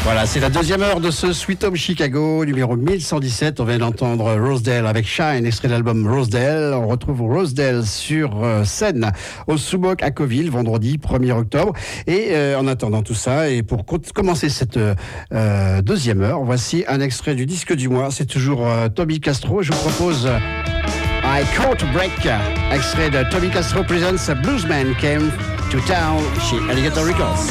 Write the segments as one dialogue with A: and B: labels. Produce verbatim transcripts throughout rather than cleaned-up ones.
A: Voilà, c'est la deuxième heure de ce Sweet Home Chicago, numéro mille cent dix-sept. On vient d'entendre Rosedale avec Shine, extrait de l'album Rosedale. On retrouve Rosedale sur euh, scène au Subok à Coville, vendredi premier octobre. Et euh, en attendant tout ça, et pour co- commencer cette euh, deuxième heure, voici un extrait du disque du mois. C'est toujours euh, Tommy Castro. Je vous propose euh, I Caught a Break, extrait de Tommy Castro Presents A Bluesman Came to Town chez Alligator Records.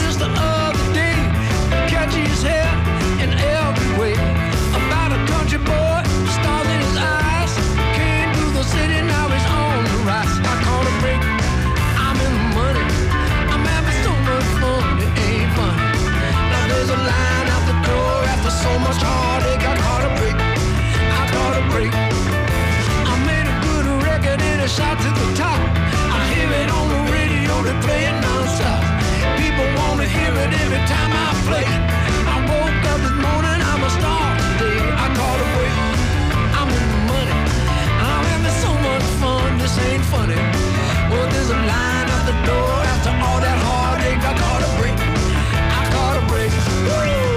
B: His hair in every way. About a country boy, stars in his eyes. Came to the city, now he's on the rise. I caught a break, I'm in the money. I'm having so much fun, it ain't funny. Now there's a line out the door after so much heartache. I caught a break, I caught a break. I made a good record and a shot to the top. I hear it on the radio, they play it non-stop. People wanna hear it every time I play it. I woke up this morning, I'm a star today. I caught a break, I'm in the money. I'm having so much fun, this ain't funny. Well, there's a line out the door after all that heartache. I caught a break, I caught a break. Woo!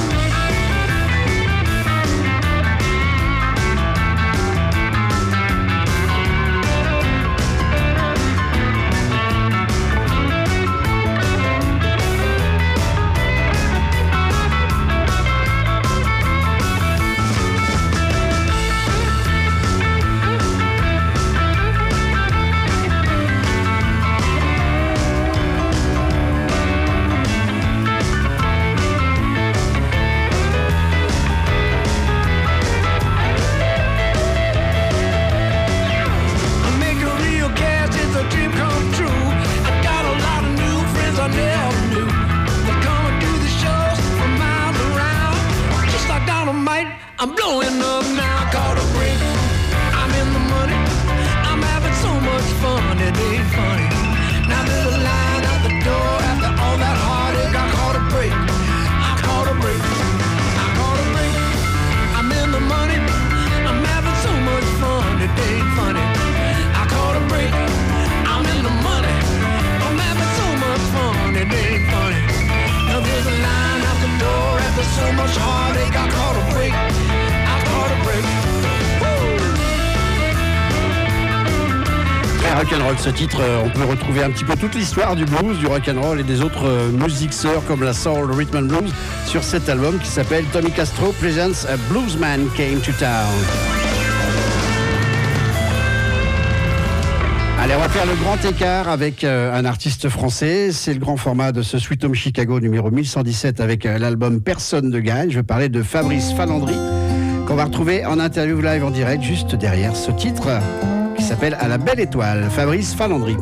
B: I'm blowing up now, caught a break. I'm in the money, I'm having so much fun, it ain't funny. Now there's a line out the door after all that heartache. I caught a break, I caught a break, I caught a break. I'm in the money, I'm having so much fun, it ain't funny. I caught a break, I'm in the money, I'm having so much fun, it ain't funny. Now there's a line out the door after so much heartache. I caught a break.
A: Très rock'n'roll ce titre, on peut retrouver un petit peu toute l'histoire du blues, du rock'n'roll et des autres musiques sœurs comme la soul, le rhythm and blues sur cet album qui s'appelle Tommy Castro Presents A Bluesman Came to Town. Allez, on va faire le grand écart avec euh, un artiste français. C'est le grand format de ce Sweet Home Chicago numéro mille cent dix-sept avec euh, l'album Personne ne gagne. Je vais parler de Fabrice Falandry qu'on va retrouver en interview live en direct juste derrière ce titre qui s'appelle À la belle étoile. Fabrice Falandry.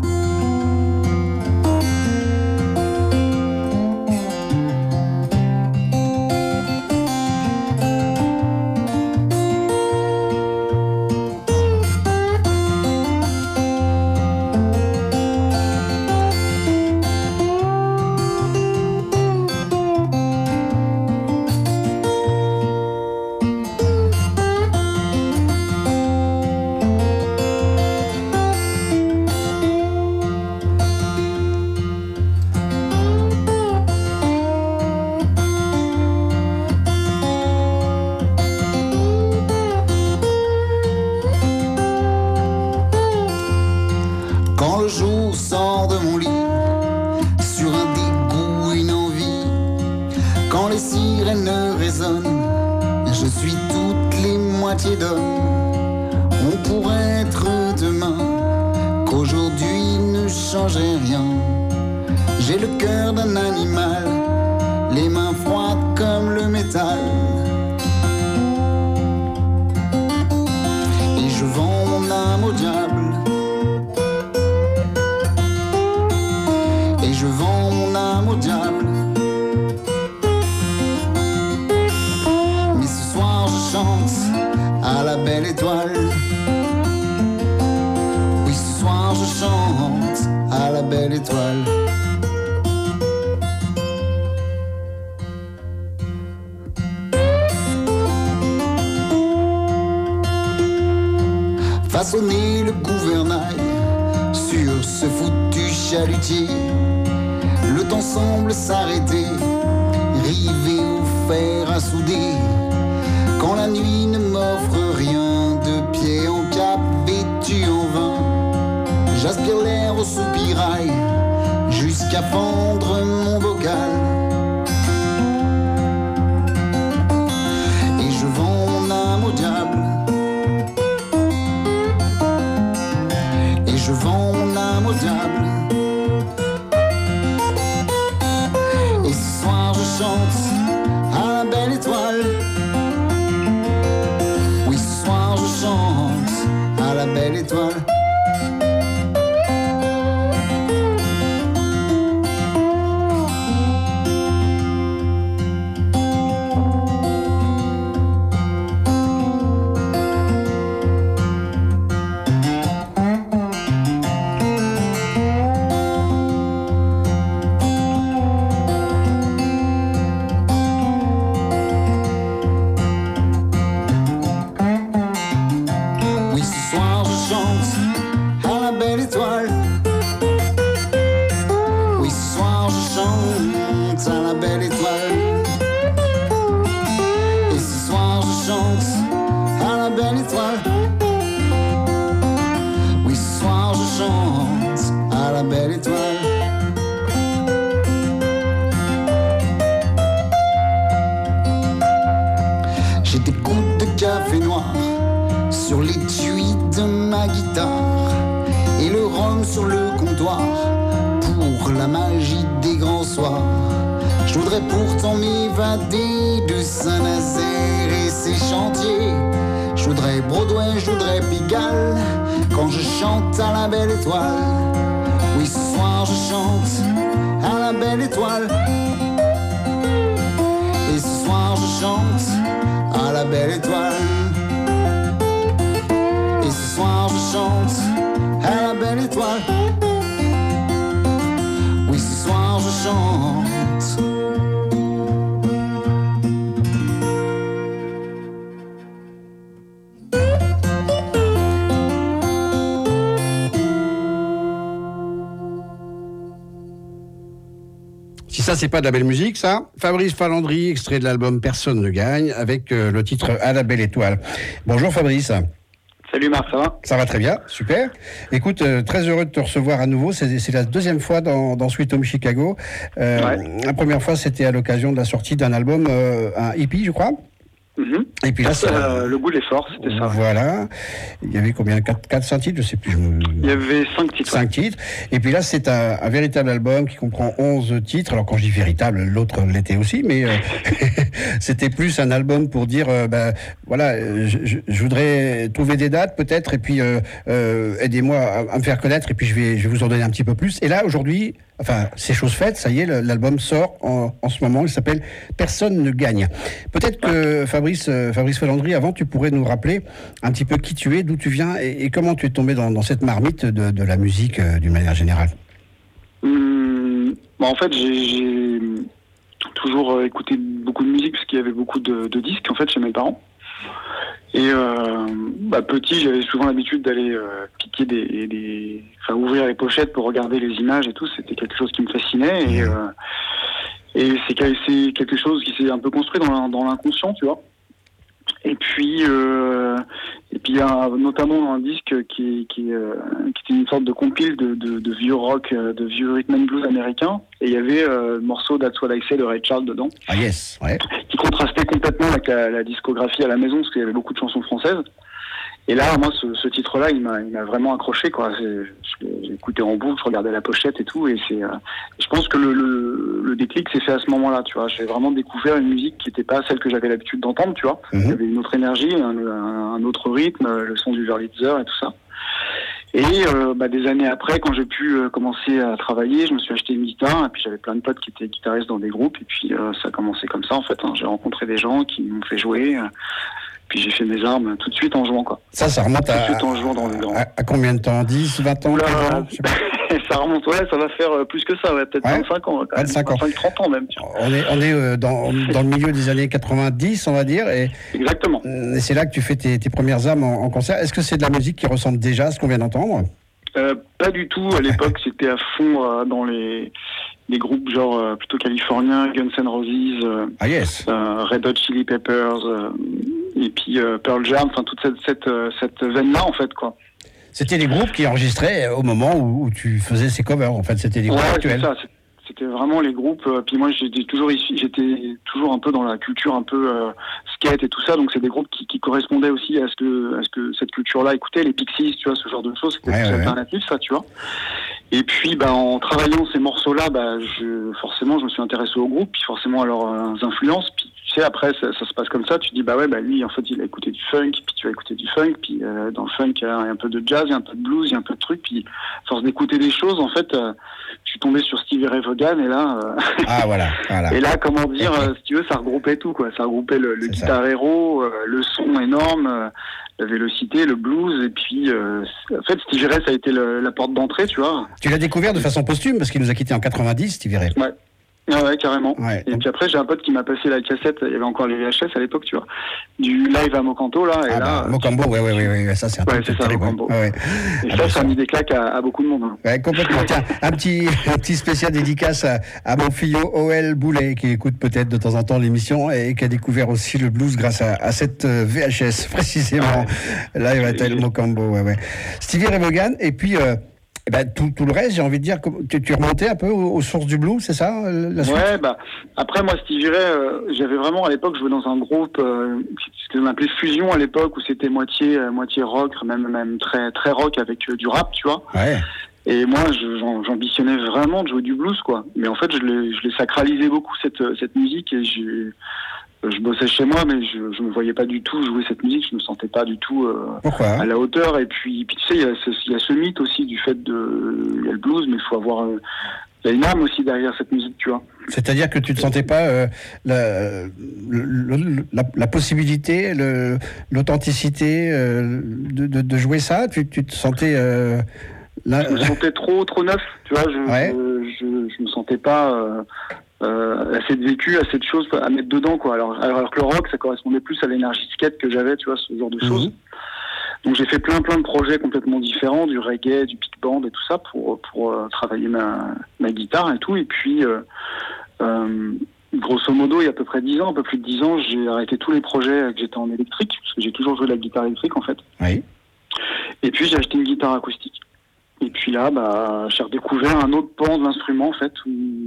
C: Façonner le gouvernail sur ce foutu chalutier. Le temps semble s'arrêter, rivé au fer à souder. Quand la nuit ne m'offre rien, de pied en cap, vêtu en vin, j'aspire l'air au soupirail jusqu'à fendre mon bocal. Et je vends mon âme au diable. Et je vends mon âme au diable. Et ce soir je chante à la belle étoile. Oui, ce soir je chante à la belle étoile. Sur le comptoir, pour la magie des grands soirs. Je voudrais pourtant m'évader de Saint-Nazaire et ses chantiers. Je voudrais Broadway, je voudrais Pigalle, quand je chante à la belle étoile. Oui, ce soir je chante à la belle étoile. Et ce soir je chante à la belle étoile. Et ce soir je chante à la belle étoile. Oui, ce soir je chante.
A: Si ça, c'est pas de la belle musique, ça. Fabrice Falandry, extrait de l'album Personne ne gagne, avec euh, le titre À la belle étoile. Bonjour Fabrice.
D: Salut Marc, ça va ?
A: Ça va très bien, super. Écoute, euh, très heureux de te recevoir à nouveau. C'est, c'est la deuxième fois dans, dans Sweet Home Chicago. Euh, ouais. La première fois, c'était à l'occasion de la sortie d'un album, euh, un hippie, je crois.
D: Mm-hmm.
A: Et puis là, c'est
D: euh, le goût de l'effort, c'était ça.
A: Voilà. Il y avait combien ? quatre, cinq titres, je sais plus. Je me...
D: Il y avait cinq titres.
A: cinq titres. Et puis là, c'est un, un véritable album qui comprend onze titres. Alors quand je dis véritable, l'autre l'était aussi, mais euh, c'était plus un album pour dire, euh, ben voilà, je, je, je voudrais trouver des dates peut-être, et puis euh, euh, aidez-moi à, à me faire connaître, et puis je vais, je vais vous en donner un petit peu plus. Et là, aujourd'hui, enfin, c'est chose faite, ça y est, l'album sort en, en ce moment, il s'appelle Personne ne gagne. Peut-être que Fabrice, Fabrice Falandry, avant, tu pourrais nous rappeler un petit peu qui tu es, d'où tu viens, et, et comment tu es tombé dans, dans cette marmite de, de la musique euh, d'une manière générale.
D: Hum, bah en fait, j'ai, j'ai toujours écouté beaucoup de musique, parce qu'il y avait beaucoup de, de disques, en fait, chez mes parents. Et euh, bah, petit, j'avais souvent l'habitude d'aller euh, piquer des, des, enfin ouvrir les pochettes pour regarder les images et tout. C'était quelque chose qui me fascinait et, euh, et c'est, c'est quelque chose qui s'est un peu construit dans, dans l'inconscient, tu vois. Et puis, euh, et puis il y a notamment un disque qui, qui, euh, qui était une sorte de compile de, de, de vieux rock, de vieux rhythm and blues américains. Et il y avait euh, le morceau That's What I Say de Ray Charles dedans.
A: Ah yes, ouais.
D: Qui contrastait complètement avec la, la discographie à la maison, parce qu'il y avait beaucoup de chansons françaises. Et là, moi, ce, ce titre-là, il m'a, il m'a vraiment accroché, quoi. C'est, j'ai écouté en boucle, je regardais la pochette et tout, et c'est, euh, je pense que le, le, le déclic s'est fait à ce moment-là, tu vois. J'ai vraiment découvert une musique qui n'était pas celle que j'avais l'habitude d'entendre, tu vois. Mm-hmm. Il y avait une autre énergie, un, un, un autre rythme, le son du Wurlitzer et tout ça. Et euh, bah, des années après, quand j'ai pu euh, commencer à travailler, je me suis acheté une guitare, et puis j'avais plein de potes qui étaient guitaristes dans des groupes, et puis euh, ça a commencé comme ça, en fait. Hein. J'ai rencontré des gens qui m'ont fait jouer. Euh, Puis j'ai fait mes armes tout de suite en jouant, quoi.
A: Ça, ça remonte à,
D: tout de suite en jouant dans les grands.
A: À, à combien de temps ? dix, vingt ans,
D: Là, ans, ça remonte, ouais, ça va faire plus que ça, ouais, peut-être ouais. vingt-cinq ans. Quand
A: vingt-cinq
D: même.
A: ans.
D: vingt-cinq, trente ans même. Tiens.
A: On est, on est euh, dans, dans le milieu des années quatre-vingt-dix, on va dire. Et,
D: exactement.
A: Et c'est là que tu fais tes, tes premières armes en, en concert. Est-ce que c'est de la musique qui ressemble déjà à ce qu'on vient d'entendre ?
D: Euh, pas du tout. À l'époque, c'était à fond euh, dans les, les groupes genre euh, plutôt californiens, Guns N' Roses, euh,
A: Ah yes.
D: euh, Red Hot Chili Peppers, euh, et puis euh, Pearl Jam, enfin toute cette, cette, euh, cette veine-là, en fait, quoi.
A: C'était les groupes qui enregistraient au moment où, où tu faisais ces covers. En fait, c'était des groupes
D: Ouais, c'est
A: actuels.
D: ça. c'est- C'était vraiment les groupes. euh, puis moi, j'étais toujours ici, j'étais toujours un peu dans la culture un peu euh, skate et tout ça. Donc c'est des groupes qui, qui correspondaient aussi à ce que, à ce que cette culture-là écoutait. Les Pixies, tu vois, ce genre de choses. C'était
A: Ouais,
D: plus
A: ouais,
D: alternatif, ça, tu vois. Et puis, bah, en travaillant ces morceaux-là, bah, je, forcément, je me suis intéressé au groupe, puis forcément à leurs euh, influences. Puis tu sais, après, ça, ça se passe comme ça. Tu te dis, bah ouais, bah lui, en fait, il a écouté du funk, puis tu vas écouter du funk, puis euh, dans le funk, il y a un peu de jazz, il y a un peu de blues, il y a un peu de trucs. Puis, à force d'écouter des choses, en fait, euh, je suis tombé sur Stevie Ray Vaughan, et là, euh,
A: Ah voilà, voilà.
D: et là, comment dire, euh, si tu veux, ça regroupait tout, quoi. Ça regroupait le, le
A: C'est ça.
D: guitar hero, euh, le son énorme, euh, la vélocité, le blues, et puis, euh, en fait, Stevie Ray, ça a été le- la porte d'entrée, tu vois.
A: Tu l'as découvert de façon posthume parce qu'il nous a quittés en quatre-vingt-dix, Stevie Ray.
D: Ouais. Ah ouais, carrément.
A: Ouais.
D: Et puis après, j'ai un pote qui m'a passé la cassette, il y avait encore les V H S à l'époque, tu vois, du live à Mocanto, là, et
A: Ah
D: là...
A: bah, Mocambo, ouais, ouais, ouais, ouais, ça c'est un
D: Ouais,
A: truc
D: c'est ça,
A: terrible.
D: Mocambo.
A: Ouais, ouais.
D: Et
A: Ah
D: ça,
A: bah,
D: ça a mis des claques à, à beaucoup de monde. hein.
A: Ouais, complètement. Tiens, un petit, un petit spécial dédicace à, à mon fillot O L Boulet, qui écoute peut-être de temps en temps l'émission et qui a découvert aussi le blues grâce à, à cette euh, V H S, précisément. Là, il va être Mocambo, ouais, ouais. Stevie Ray Vaughan, et puis, euh, eh ben, tout, tout le reste, j'ai envie de dire, comme- tu, tu remontais un peu aux, aux sources du blues, c'est ça, euh, la suite?
D: Ouais, bah, après, moi, Stevie Ray, euh, j'avais vraiment, à l'époque, joué dans un groupe, euh, ce qu'on appelait Fusion à l'époque, où c'était moitié, euh, moitié rock, même, même très, très rock avec euh, du rap, tu vois.
A: Ouais.
D: Et moi, je- j'en- j'ambitionnais vraiment de jouer du blues, quoi. Mais en fait, je l'ai, je l'ai sacralisé beaucoup, cette, cette musique, et je, je bossais chez moi, mais je, je me voyais pas du tout jouer cette musique, je me sentais pas du tout euh,
A: Pourquoi?
D: à la hauteur. Et puis, puis tu sais, il y, a ce- il y a ce mythe aussi du fait de, il y a le blues, mais il faut avoir, euh, il y a une âme aussi derrière cette musique, tu vois.
A: C'est-à-dire que tu ne sentais pas euh, la, le- le- la, la possibilité, le- l'authenticité euh, de, de, de jouer ça? Tu, tu te sentais... euh, là-
D: Je me sentais trop, trop neuf, tu vois. Je,
A: Ouais.
D: je, je, je me sentais pas euh, euh, assez de vécu, assez de choses à mettre dedans, quoi. Alors, alors que le rock, ça correspondait plus à l'énergie skate que j'avais, tu vois, ce genre de choses.
A: Mhm.
D: Donc j'ai fait plein, plein de projets complètement différents, du reggae, du big band et tout ça pour pour euh, travailler ma ma guitare et tout. Et puis, euh, euh, grosso modo, il y a à peu près dix ans, un peu plus de dix ans, j'ai arrêté tous les projets que j'étais en électrique, parce que j'ai toujours joué de la guitare électrique en fait.
A: Oui.
D: Et puis j'ai acheté une guitare acoustique. Et puis là, bah, j'ai redécouvert un autre pan de l'instrument en fait, où,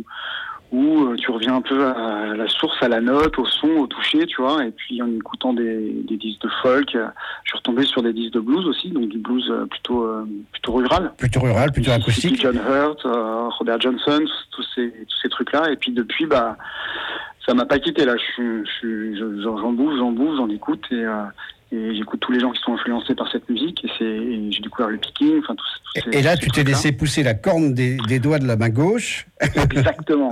D: où euh, tu reviens un peu à la source, à la note, au son, au toucher, tu vois. Et puis en écoutant des, des disques de folk, euh, je suis retombé sur des disques de blues aussi, donc du blues euh, plutôt euh, plutôt rural.
A: Plutôt rural, plutôt
D: Mississippi
A: acoustique.
D: John Hurt, euh, Robert Johnson, tous ces tous ces trucs-là. Et puis depuis, bah, ça m'a pas quitté là. Je suis, je suis, je- j'en j'en bouge, j'en bouge, j'en écoute et euh, et j'écoute tous les gens qui sont influencés par cette musique. Et c'est, et j'ai découvert le picking, enfin tous. tous ces-
A: Et, et là,
D: tous ces
A: tu t'es
D: trucs-là.
A: laissé pousser la corne des, des doigts de la main gauche.
D: Exactement.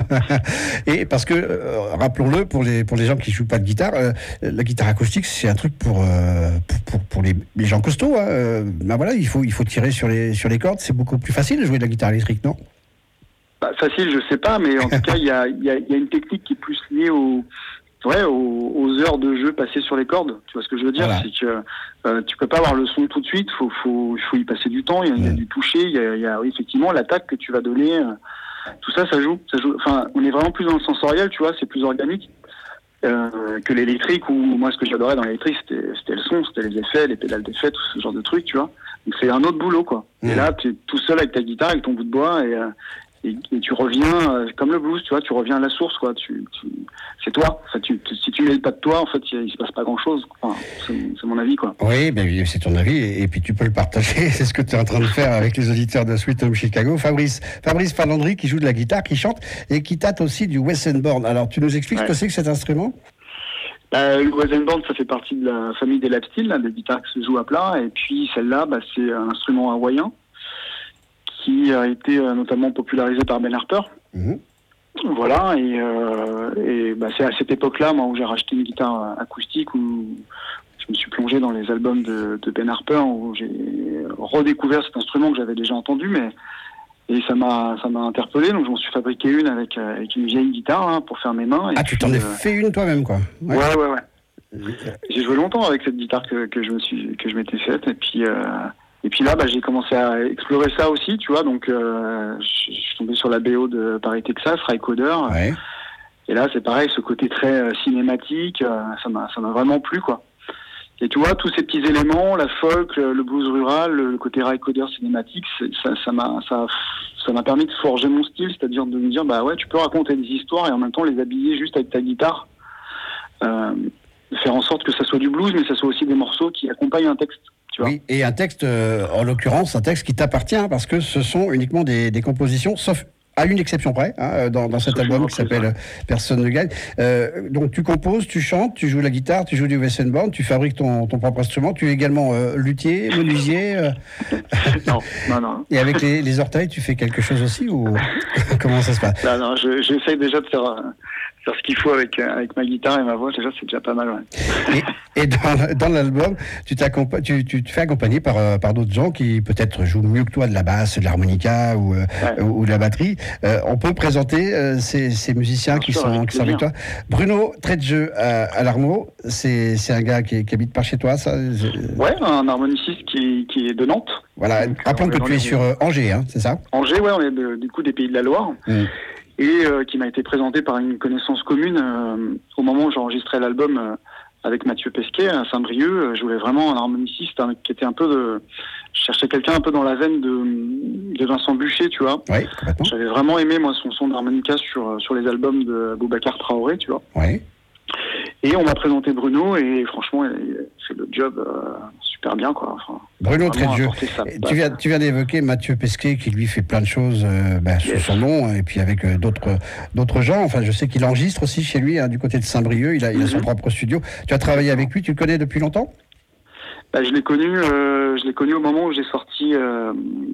A: Et parce que, euh, rappelons-le, pour les, pour les gens qui jouent pas de guitare, euh, la guitare acoustique, c'est un truc pour, euh, pour, pour, pour les, les gens costauds. Hein. Euh, ben voilà, il faut, il faut tirer sur les, sur les cordes. C'est beaucoup plus facile de jouer de la guitare électrique, non?
D: Bah, facile, je sais pas, mais en tout cas, il y a, il y, a, il y a une technique qui est plus liée au, ouais, aux, aux heures de jeu passées sur les cordes. Tu vois ce que je veux dire?
A: Voilà.
D: C'est que euh, tu peux pas avoir le son tout de suite. Faut, faut, faut y passer du temps. Il y a, il y a
A: Ouais.
D: du toucher. Il y a, il y a oui, effectivement l'attaque que tu vas donner. euh, tout ça, ça joue. Ça joue. Enfin, on est vraiment plus dans le sensoriel, tu vois. C'est plus organique. Euh, que l'électrique, où moi ce que j'adorais dans l'électrique c'était, c'était le son, c'était les effets, les pédales d'effets, tout ce genre de trucs, tu vois. Donc c'est un autre boulot, quoi.
A: Mmh.
D: Et là, tu es tout seul avec ta guitare, avec ton bout de bois, et, euh, et, et tu reviens, euh, comme le blues, tu vois, tu reviens à la source, quoi. Tu, tu, c'est toi. Enfin, tu, tu- si tu mets pas de toi, en fait, il, il se passe pas grand-chose. Enfin, c'est, c'est mon avis, quoi.
A: Oui, ben, c'est ton avis, et, et puis tu peux le partager. C'est ce que tu es en train de faire avec les auditeurs de Sweet Home Chicago. Fabrice, Fabrice Falandry, qui joue de la guitare, qui chante, et qui tâte aussi du Wessenborn. Alors, tu nous expliques
D: Ouais.
A: ce que c'est que cet instrument?
D: Euh, le Wessenborn, ça fait partie de la famille des lap steel, là, des guitares qui se jouent à plat. Et puis celle-là, bah, c'est un instrument hawaïen qui a été euh, notamment popularisé par Ben Harper.
A: Mhm.
D: Voilà, et, euh, et bah, c'est à cette époque-là, moi, où j'ai racheté une guitare acoustique, où je me suis plongé dans les albums de, de Ben Harper, où j'ai redécouvert cet instrument que j'avais déjà entendu, mais et ça m'a ça m'a interpellé, donc je m'en suis fabriqué une avec, euh, avec une vieille guitare hein, pour faire mes mains. Et
A: Ah, tu t'en
D: puis,
A: es
D: euh,
A: fait une toi-même, quoi.
D: Ouais, ouais, ouais. J'ai joué longtemps avec cette guitare que, que je me suis que je m'étais faite, et puis euh, Et puis là, bah, j'ai commencé à explorer ça aussi, tu vois. Donc, euh, je je suis tombé sur la B O de Paris, Texas, Ray Coder.
A: Ouais.
D: Et là, c'est pareil, ce côté très euh, cinématique, euh, ça m'a, ça m'a vraiment plu, quoi. Et tu vois, tous ces petits éléments, la folk, le, le blues rural, le, le côté Ray Coder cinématique, c'est, ça, ça m'a, ça, ça m'a permis de forger mon style, c'est-à-dire de me dire, bah ouais, tu peux raconter des histoires et en même temps les habiller juste avec ta guitare, euh, faire en sorte que ça soit du blues, mais ça soit aussi des morceaux qui accompagnent un texte. Tu vois.
A: Oui, et un texte, euh, en l'occurrence, un texte qui t'appartient, parce que ce sont uniquement des, des compositions, sauf à une exception près, hein, dans, dans cet
D: Sauf
A: album
D: une
A: qui
D: reprise,
A: s'appelle
D: ouais.
A: Personne ne gagne. Euh, donc tu composes, tu chantes, tu joues la guitare, tu joues du Western Band, tu fabriques ton, ton propre instrument, tu es également euh, luthier, menuisier, euh,
D: Non, non, non.
A: et avec les, les orteils, tu fais quelque chose aussi, ou comment ça se passe?
D: Non, non, je, j'essaye déjà de faire, euh, faire ce qu'il faut avec, euh, avec ma guitare et ma voix, déjà, c'est déjà pas mal, ouais.
A: Et, et dans, dans l'album, tu, t'accompa- tu, tu te fais accompagner par, euh, par d'autres gens qui peut-être jouent mieux que toi de la basse, de l'harmonica ou, euh,
D: Ouais.
A: ou, ou de la batterie. Euh, on peut présenter euh, ces, ces musiciens
D: Bien
A: qui
D: sûr,
A: sont,
D: avec
A: qui sont avec toi.
D: plaisir.
A: Bruno Tredjeu à, à l'Arnaud, c'est, c'est un gars qui, qui habite par chez toi, ça c'est-
D: Ouais, un harmoniciste qui, qui est de Nantes.
A: Voilà,
D: Donc,
A: rappelons
D: on
A: que
D: est dans
A: tu es
D: les-
A: sur euh, Angers, hein, c'est ça?
D: Angers, ouais, on est de- du coup des Pays de la Loire.
A: Mm.
D: Et euh, qui m'a été présenté par une connaissance commune euh, au moment où j'enregistrais l'album euh, avec Mathieu Pesquet à Saint-Brieuc. Euh, je voulais vraiment un harmoniciste hein, qui était un peu de... Je cherchais quelqu'un un peu dans la veine de, de Vincent Bucher, tu vois.
A: Oui, complètement.
D: J'avais vraiment aimé, moi, son son d'harmonica sur, sur les albums de Boubacar Traoré, tu vois.
A: Oui.
D: Et on m'a présenté Bruno et franchement, il fait le job euh, super bien, quoi. Enfin,
A: Bruno
D: vraiment
A: Tredjeu.
D: apporté sa
A: Et
D: patte.
A: Tu viens, tu viens d'évoquer Mathieu Pesquet qui lui fait plein de choses euh, ben, sous son nom et puis avec euh, d'autres, d'autres gens. Enfin, je sais qu'il enregistre aussi chez lui hein, du côté de Saint-Brieuc. Il a, il a son
D: Mhm.
A: propre studio. Tu as travaillé avec lui, tu le connais depuis longtemps?
D: Bah, je l'ai connu, euh, je l'ai connu au moment où j'ai sorti euh,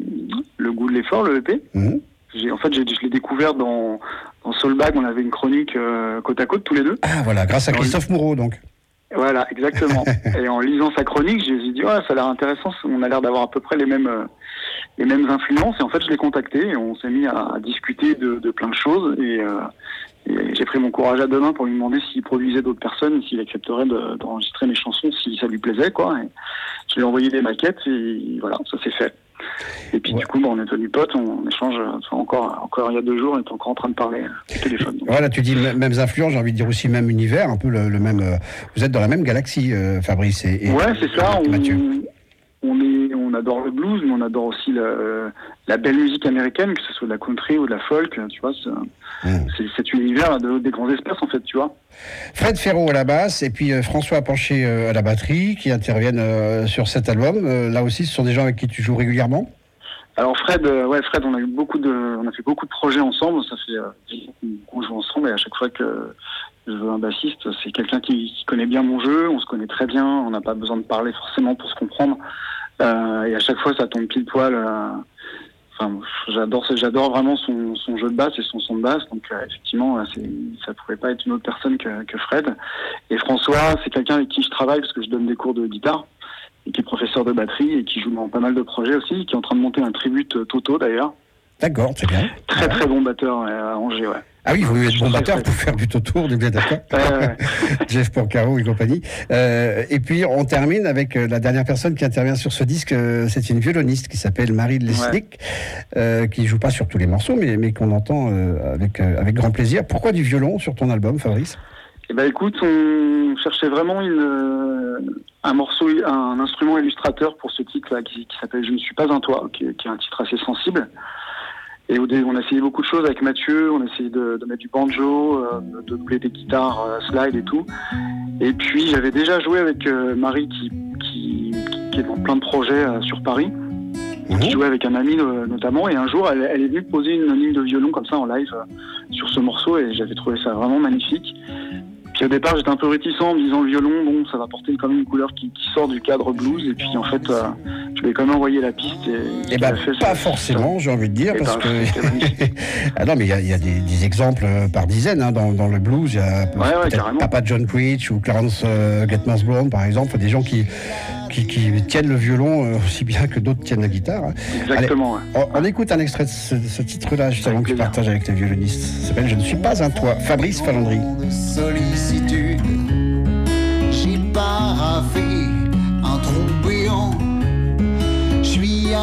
D: Le goût de l'effort, le E P.
A: Mhm.
D: J'ai, en fait, j'ai, je l'ai découvert dans, dans Soulbag. On avait une chronique euh, côte à côte tous les deux.
A: Ah voilà, grâce à Christophe Moreau donc.
D: Voilà, exactement. Et en lisant sa chronique, j'ai dit, ouais, ça a l'air intéressant. On a l'air d'avoir à peu près les mêmes, euh, les mêmes influences. Et en fait, je l'ai contacté et on s'est mis à, à discuter de, de plein de choses. Et, euh, et j'ai pris mon courage à deux mains pour lui demander s'il produisait d'autres personnes et s'il accepterait de, d'enregistrer mes chansons si ça lui plaisait, quoi. Et je lui ai envoyé des maquettes et voilà, ça s'est fait. Et puis
A: Ouais.
D: du coup, bah, on est devenus potes, on échange enfin, encore, encore il y a deux jours, on est encore en train de parler euh, au téléphone. Donc,
A: Voilà, tu dis m- mêmes influences, j'ai envie de dire aussi même univers, un peu le, le même. euh, vous êtes dans la même galaxie, euh, Fabrice et, et-
D: ouais, c'est ça.
A: et
D: On,
A: Mathieu.
D: on est, on adore le blues, mais on adore aussi la, la belle musique américaine, que ce soit de la country ou de la folk. Tu vois, c'est,
A: Mm.
D: c'est cet univers de, des grands espaces en fait, tu vois.
A: Fred Ferro à la basse et puis euh, François Pancher euh, à la batterie qui interviennent euh, sur cet album. Euh, là aussi, ce sont des gens avec qui tu joues régulièrement.
D: Alors Fred, euh, ouais, Fred, on a eu beaucoup de, on a fait beaucoup de projets ensemble. Ça fait euh, dix ans qu'on joue ensemble et à chaque fois que je veux un bassiste, c'est quelqu'un qui, qui connaît bien mon jeu. On se connaît très bien. On n'a pas besoin de parler forcément pour se comprendre. Euh, et à chaque fois, ça tombe pile poil. Euh, enfin, j'adore, j'adore vraiment son, son jeu de basse et son son de basse. Donc euh, effectivement, c'est, ça pourrait pas être une autre personne que, que Fred. Et François, c'est quelqu'un avec qui je travaille parce que je donne des cours de guitare. Et qui est professeur de batterie et qui joue dans pas mal de projets aussi, qui est en train de monter un tribute Toto d'ailleurs.
A: D'accord, c'est bien.
D: Très très bon batteur euh, à Angers, ouais.
A: Ah oui, il faut être bon
D: Très,
A: batteur
D: très
A: pour faire du tour, on est bien d'accord.
D: Ouais, ouais.
A: Jeff Porcaro et compagnie. Euh, et puis on termine avec euh, la dernière personne qui intervient sur ce disque. euh, c'est une violoniste qui s'appelle Marie Lesnick, euh, qui joue pas sur tous les morceaux, mais, mais qu'on entend euh, avec, euh, avec grand plaisir. Pourquoi du violon sur ton album, Fabrice?
D: Eh ben écoute, on cherchait vraiment une, euh, un morceau, un instrument illustrateur pour ce titre-là qui, qui s'appelle Je ne suis pas un toit, qui, qui est un titre assez sensible. Et au dé- on a essayé beaucoup de choses avec Mathieu, on a essayé de, de mettre du banjo, euh, de doubler des guitares euh, slide et tout. Et puis j'avais déjà joué avec euh, Marie qui, qui, qui est dans plein de projets euh, sur Paris. Qui jouait avec un ami euh, notamment, et un jour elle, elle est venue poser une ligne de violon comme ça en live euh, sur ce morceau et j'avais trouvé ça vraiment magnifique. Puis au départ j'étais un peu réticent en me disant le violon, bon ça va porter quand même une couleur qui, qui sort du cadre blues, et puis en fait euh, je lui ai quand même envoyé la piste. Et,
A: Eh ben, pas forcément, j'ai envie de dire,
D: Eh
A: parce
D: ben,
A: que...
D: c'était magnifique.
A: ah non, mais il y a, il y a des, des exemples par dizaines hein, dans, dans le blues. Il y a
D: ouais,
A: peut-être
D: carrément.
A: Papa John Preach ou Clarence euh, Getman's Brown, par exemple, des gens qui, qui, qui tiennent le violon euh, aussi bien que d'autres tiennent la guitare. hein.
D: Exactement.
A: Allez,
D: Ouais.
A: on, on écoute un extrait de ce, ce titre-là, juste
D: Avec
A: avant que tu
D: plaisir.
A: partages avec les violonistes. Ça s'appelle Je ne suis pas un toit. Fabrice Falandry.
C: De sollicitude, j'ai paraffé un trou béant. Je suis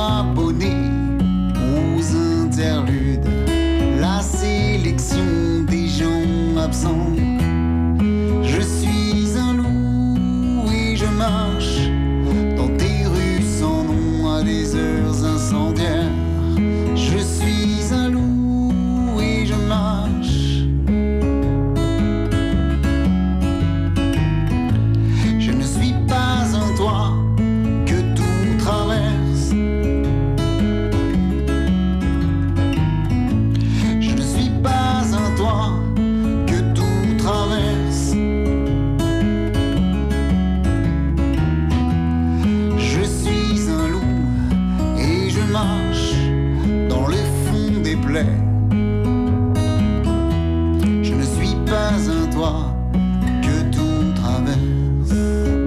C: abonné aux interludes, la sélection des gens absents. Je suis un loup et je marche dans tes rues sans nom à des heures incendiaires. Je suis un loup et je marche. Je ne suis pas un toit que tout traverse. Je ne suis pas un toit que tout traverse. Je suis un loup et je marche dans le fond des plaies. Je ne suis pas un toit que tout traverse.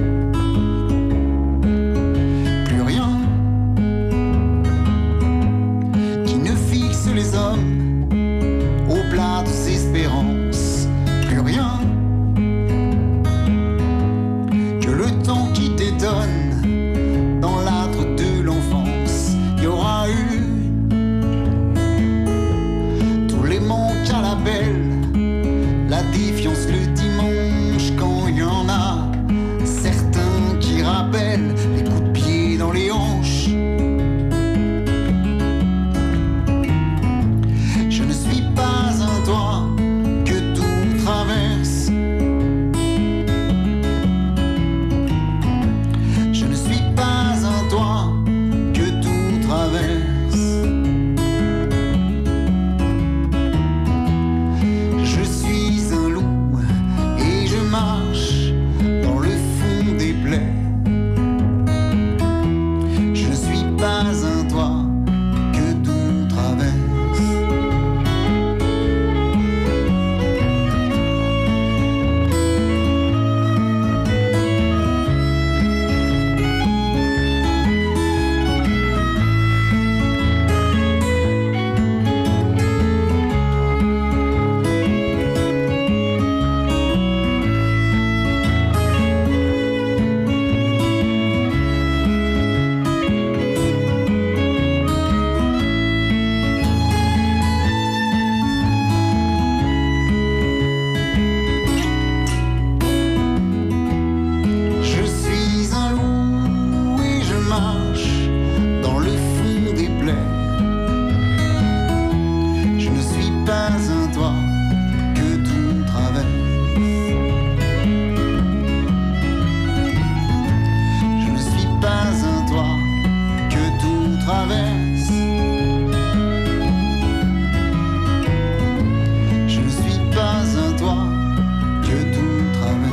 C: Plus rien qui ne fixe les hommes au plat de ses espérances. Plus rien que le temps qui t'étonne dans l'âtre de l'enfance. Il y aura eu tous les manques à la belle, la défiance le dimanche quand il y en a certains qui rappellent les coups de pied dans les hanches. Je ne suis pas un toit que tout traverse. Je ne suis pas un toit que tout traverse. Je suis un loup et je marche dans le fond des plaies. Je ne suis pas un toit que tout traverse. Je suis un loup et je marche dans le fond des plaies. Je ne suis pas un toit que tout traverse. Je ne suis pas un toit que tout traverse. Je ne suis pas un toit que tout traverse.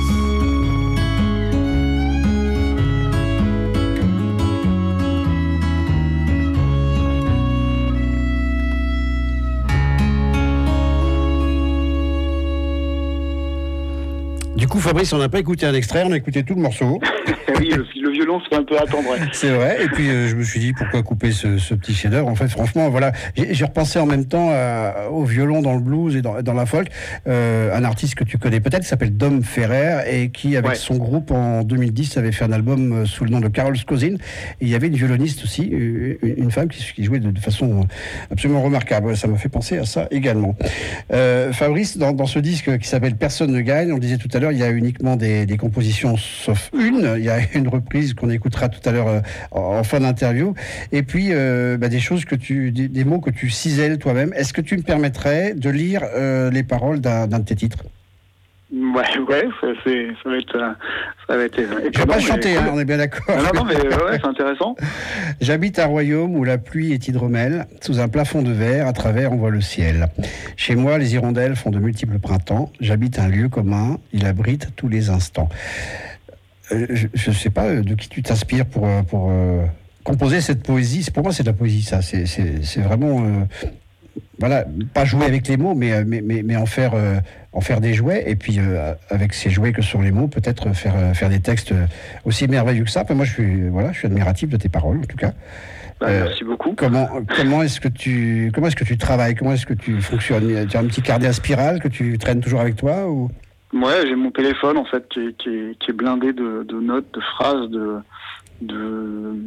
A: Du coup, Fabrice, on n'a pas écouté un extrait, on a écouté tout le morceau.
D: Oui, le, le violon se fait un peu attendre. Ouais.
A: C'est vrai. Et puis, euh, je me suis dit, pourquoi couper ce, ce petit chef-d'œuvre? En fait, franchement, voilà. J'ai, j'ai repensé en même temps à- au violon dans le blues et dans, dans la folk. Euh, un artiste que tu connais peut-être, qui s'appelle Dom Ferrer, et qui, avec
D: Ouais.
A: son groupe en deux mille dix, avait fait un album euh, sous le nom de Carol Scosin. Et il y avait une violoniste aussi, euh, une une femme qui, qui jouait de, de façon absolument remarquable. Ça m'a fait penser à ça également. Euh, Fabrice, dans, dans ce disque qui s'appelle Personne ne gagne, on le disait tout à l'heure, il y a uniquement des, des compositions, sauf une. Il y a une reprise qu'on écoutera tout à l'heure euh, en, en fin d'interview. Et puis, euh, bah, des choses que tu, des, des mots que tu cisèles toi-même. Est-ce que tu me permettrais de lire euh, les paroles d'un, d'un de tes titres?
D: Ouais, ouais, ça, c'est, ça va être, euh, ça va être.
A: Je vais pas chanter, hein, on est bien d'accord.
D: Non, non, non, mais ouais, c'est intéressant.
A: J'habite un royaume où la pluie est hydromel. Sous un plafond de verre, à travers, on voit le ciel. Chez moi, les hirondelles font de multiples printemps. J'habite un lieu commun. Il abrite tous les instants. Euh, je ne sais pas de qui tu t'inspires pour, euh, pour euh, composer cette poésie. C'est- Pour moi, c'est de la poésie, ça. C'est, c'est, c'est vraiment... euh, voilà, pas jouer avec les mots, mais, mais, mais, mais en, faire, euh, en faire des jouets. Et puis, euh, avec ces jouets que sont les mots, peut-être faire, euh, faire des textes aussi merveilleux que ça. Enfin, moi, je suis, voilà, je suis admiratif de tes paroles, en tout cas.
D: Bah,
A: Euh,
D: merci beaucoup.
A: Comment, comment est-ce que tu, comment est-ce que tu travailles? Comment est-ce que tu fonctionnes? Tu as un petit carnet à spirale que tu traînes toujours avec toi ou...
D: Ouais, j'ai mon téléphone en fait qui est, qui est, qui est blindé de, de notes, de phrases, de, de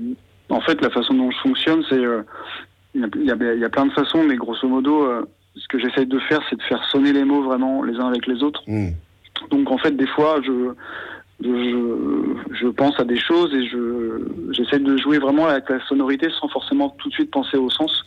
D: En fait, la façon dont je fonctionne, c'est euh, il y, a- il y a- il y a plein de façons, mais grosso modo, euh, ce que j'essaye de faire, c'est de faire sonner les mots vraiment les uns avec les autres.
A: Mmh.
D: Donc en fait, des fois, je je, je pense à des choses et je j'essaie de jouer vraiment avec la sonorité sans forcément tout de suite penser au sens.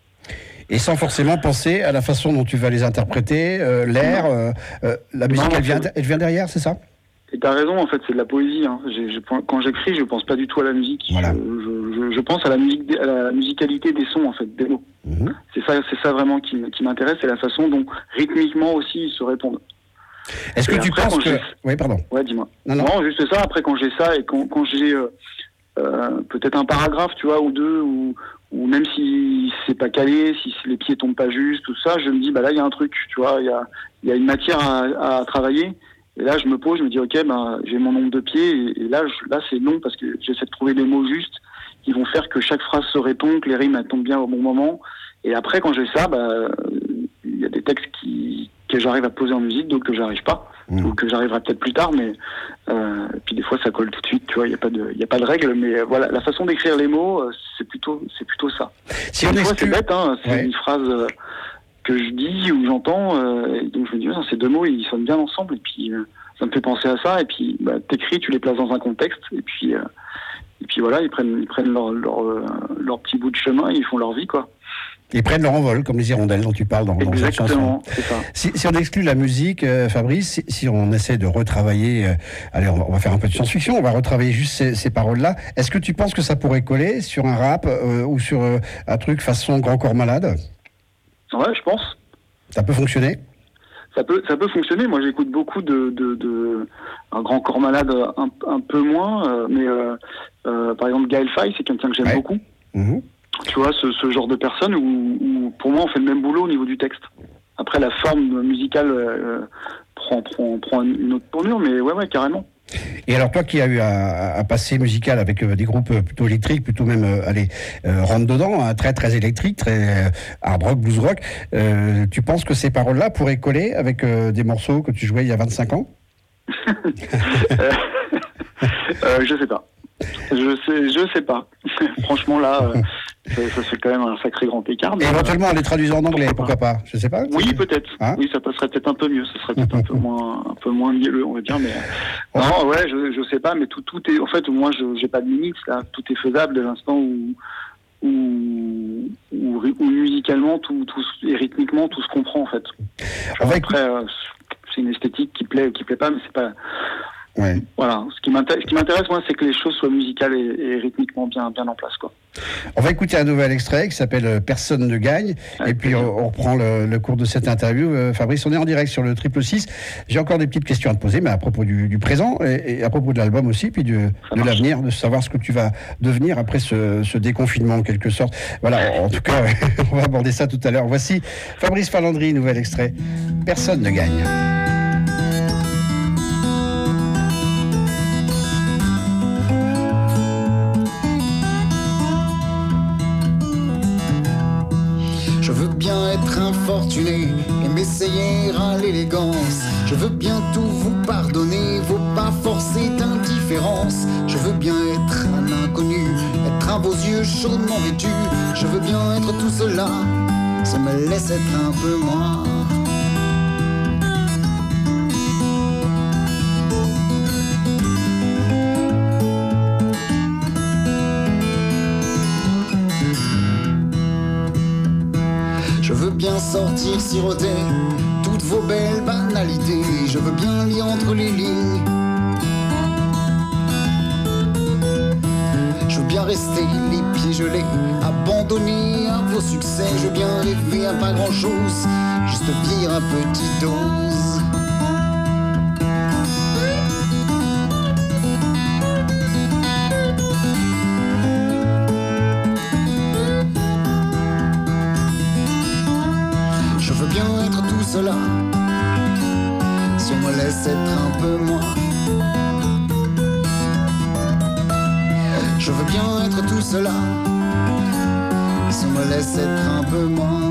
A: Et sans forcément penser à la façon dont tu vas les interpréter, euh, l'air, euh, euh, la musique,
D: Non,
A: elle vient,
D: c'est-
A: elle vient derrière, c'est ça?
D: Et t'as raison, en fait, c'est de la poésie. Hein. J'ai- j'ai- quand j'écris, je pense pas du tout à la musique.
A: Voilà.
D: Je, je- je- je pense à la musique, à la musicalité des sons, en fait, des mots.
A: Mmh.
D: C'est ça, c'est ça vraiment qui, m- qui m'intéresse, c'est la façon dont rythmiquement aussi ils se répondent.
A: Est-ce que
D: Et
A: tu
D: après,
A: penses
D: quand
A: que...
D: j'ai-
A: Oui, pardon.
D: Ouais, dis-moi.
A: Non, non.
D: Non, juste ça. Après, quand j'ai ça et quand, quand j'ai euh, euh, peut-être un paragraphe, tu vois, ou deux, ou, ou même si c'est pas calé, si les pieds tombent pas juste, tout ça, je me dis, bah là, il y a un truc, tu vois, il y a, il y a une matière à, à travailler. Et là, je me pose, je me dis, ok, ben, j'ai mon nombre de pieds, et, et là, je, là, c'est long parce que j'essaie de trouver des mots justes qui vont faire que chaque phrase se répond, que les rimes elles tombent bien au bon moment. Et après, quand j'ai ça, bah, il y a des textes qui, que j'arrive à poser en musique, d'autres que j'arrive pas,
A: Mmh.
D: ou que j'arriverai peut-être plus tard, mais euh, puis des fois ça colle tout de suite, tu vois, il y a pas de, il y a pas de règle, mais euh, voilà, la façon d'écrire les mots, euh, c'est plutôt, c'est plutôt ça.
A: Si on
D: Des fois,
A: exclut...
D: c'est bête, hein, c'est
A: Ouais.
D: une phrase euh, que je dis ou j'entends, euh, et donc je me dis, ouais, ces deux mots, ils sonnent bien ensemble, et puis euh, ça me fait penser à ça, et puis bah, t'écris, tu les places dans un contexte, et puis euh, et puis voilà, ils prennent, ils prennent leur, leur, euh, leur petit bout de chemin, et ils font leur vie, quoi.
A: Ils prennent leur envol, comme les hirondelles dont tu parles dans, dans cette chanson.
D: Exactement, c'est ça.
A: Si, si on exclut la musique, euh, Fabrice, si, si on essaie de retravailler, euh, allez, on va, on va faire un peu de science-fiction, on va retravailler juste ces, ces paroles-là. Est-ce que tu penses que ça pourrait coller sur un rap euh, ou sur euh, un truc façon Grand Corps Malade?
D: Ouais, je pense.
A: Ça peut fonctionner?
D: Ça peut, ça peut fonctionner. Moi, j'écoute beaucoup de, de, de un Grand Corps Malade, un, un peu moins, euh, mais euh, euh, par exemple Gaël Faye, c'est quelqu'un que j'aime
A: Ouais.
D: beaucoup.
A: Mhm.
D: Tu vois, ce, ce genre de personne où, où, pour moi, on fait le même boulot au niveau du texte. Après, la forme musicale euh, prend, prend, prend une autre tournure, mais ouais, ouais, carrément.
A: Et alors toi qui as eu un, un passé musical avec euh, des groupes euh, plutôt électriques, plutôt même, euh, allez, euh, rentre dedans, hein, très très électrique, très euh, hard rock, blues rock, euh, tu penses que ces paroles-là pourraient coller avec euh, des morceaux que tu jouais il y a vingt-cinq ans?
D: euh, euh, je sais pas. Je sais, je sais pas. Franchement, là, euh, ça, ça fait quand même un sacré grand écart. Mais,
A: Et éventuellement, on les traduise en anglais, pourquoi pas? Je sais pas.
D: oui, peut-être.
A: Hein
D: Oui, ça passerait peut-être un peu mieux. Ce serait peut-être un peu moins, un peu moins mielleux, on va dire. Mais euh, non, ouais, je, je sais pas. Mais tout, tout est. En fait, moi, je j'ai pas de limite. Là, tout est faisable dès l'instant où, où, où, où musicalement, tout, tout et rythmiquement, tout se comprend en fait.
A: On va
D: Après, euh, c'est une esthétique qui plaît ou qui plaît pas, mais c'est pas.
A: Ouais.
D: Voilà. Ce qui m'intéresse, ce qui m'intéresse moi, c'est que les choses soient musicales et, et rythmiquement bien, bien en place, quoi.
A: On va écouter un nouvel extrait qui s'appelle euh, Personne ne gagne.
D: Avec
A: et puis
D: plaisir.
A: on, on reprend le, le cours de cette interview. Euh, Fabrice, on est en direct sur le triple six. J'ai encore des petites questions à te poser, mais à propos du, du présent et, et à propos de l'album aussi, puis du, de
D: marche.
A: l'avenir, de savoir ce que tu vas devenir après ce, ce déconfinement en quelque sorte. Voilà, en, en tout cas, on va aborder ça tout à l'heure. Voici Fabrice Falandry, nouvel extrait. Personne ne gagne.
C: Je veux bien être infortuné et m'essayer à l'élégance. Je veux bien tout vous pardonner, vos pas forcés d'indifférence. Je veux bien être un inconnu, être à vos yeux chaudement vêtus. Je veux bien être tout cela, ça me laisse être un peu moi. Je veux bien sortir siroter toutes vos belles banalités. Je veux bien lire entre les lignes. Je veux bien rester les pieds gelés, abandonné à vos succès. Je veux bien rêver à pas grand chose, juste vivre à petite dose. Je veux bien être tout cela, si on me laisse être un peu moins. Je veux bien être tout cela, si on me laisse être un peu moins.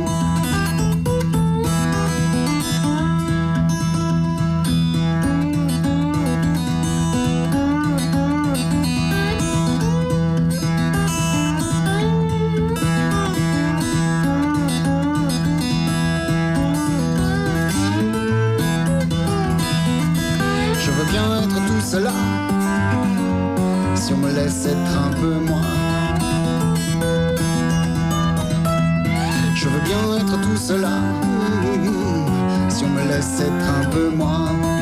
C: bien être tout cela, si on me laisse être un peu moi. Je veux bien être tout cela, si on me laisse être un peu moi.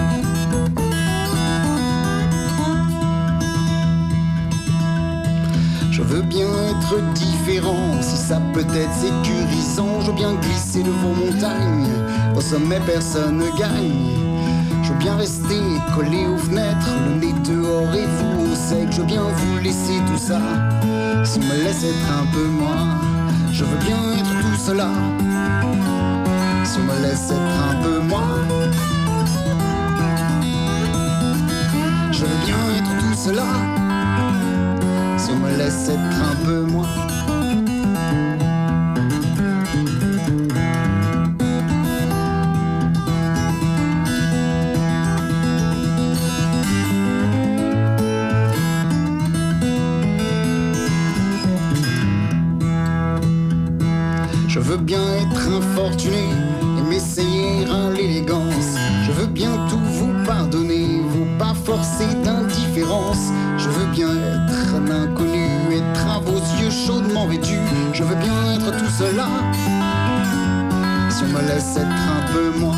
C: Je veux bien être différent, si ça peut être sécurisant. Je veux bien glisser de vos montagnes, au sommet personne ne gagne. Je veux bien rester collé aux fenêtres, le nez dehors et vous au sec. Je veux bien vous laisser tout ça, si on me laisse être un peu moi. Je veux bien être tout cela, si on me laisse être un peu moi. Je veux bien être tout cela, si on me laisse être un peu moi. Je veux bien être infortuné et m'essayer à l'élégance. Je veux bien tout vous pardonner, vous pas forcer d'indifférence. Je veux bien être un inconnu, être à vos yeux chaudement vêtus. Je veux bien être tout cela, si on me laisse être un peu moi.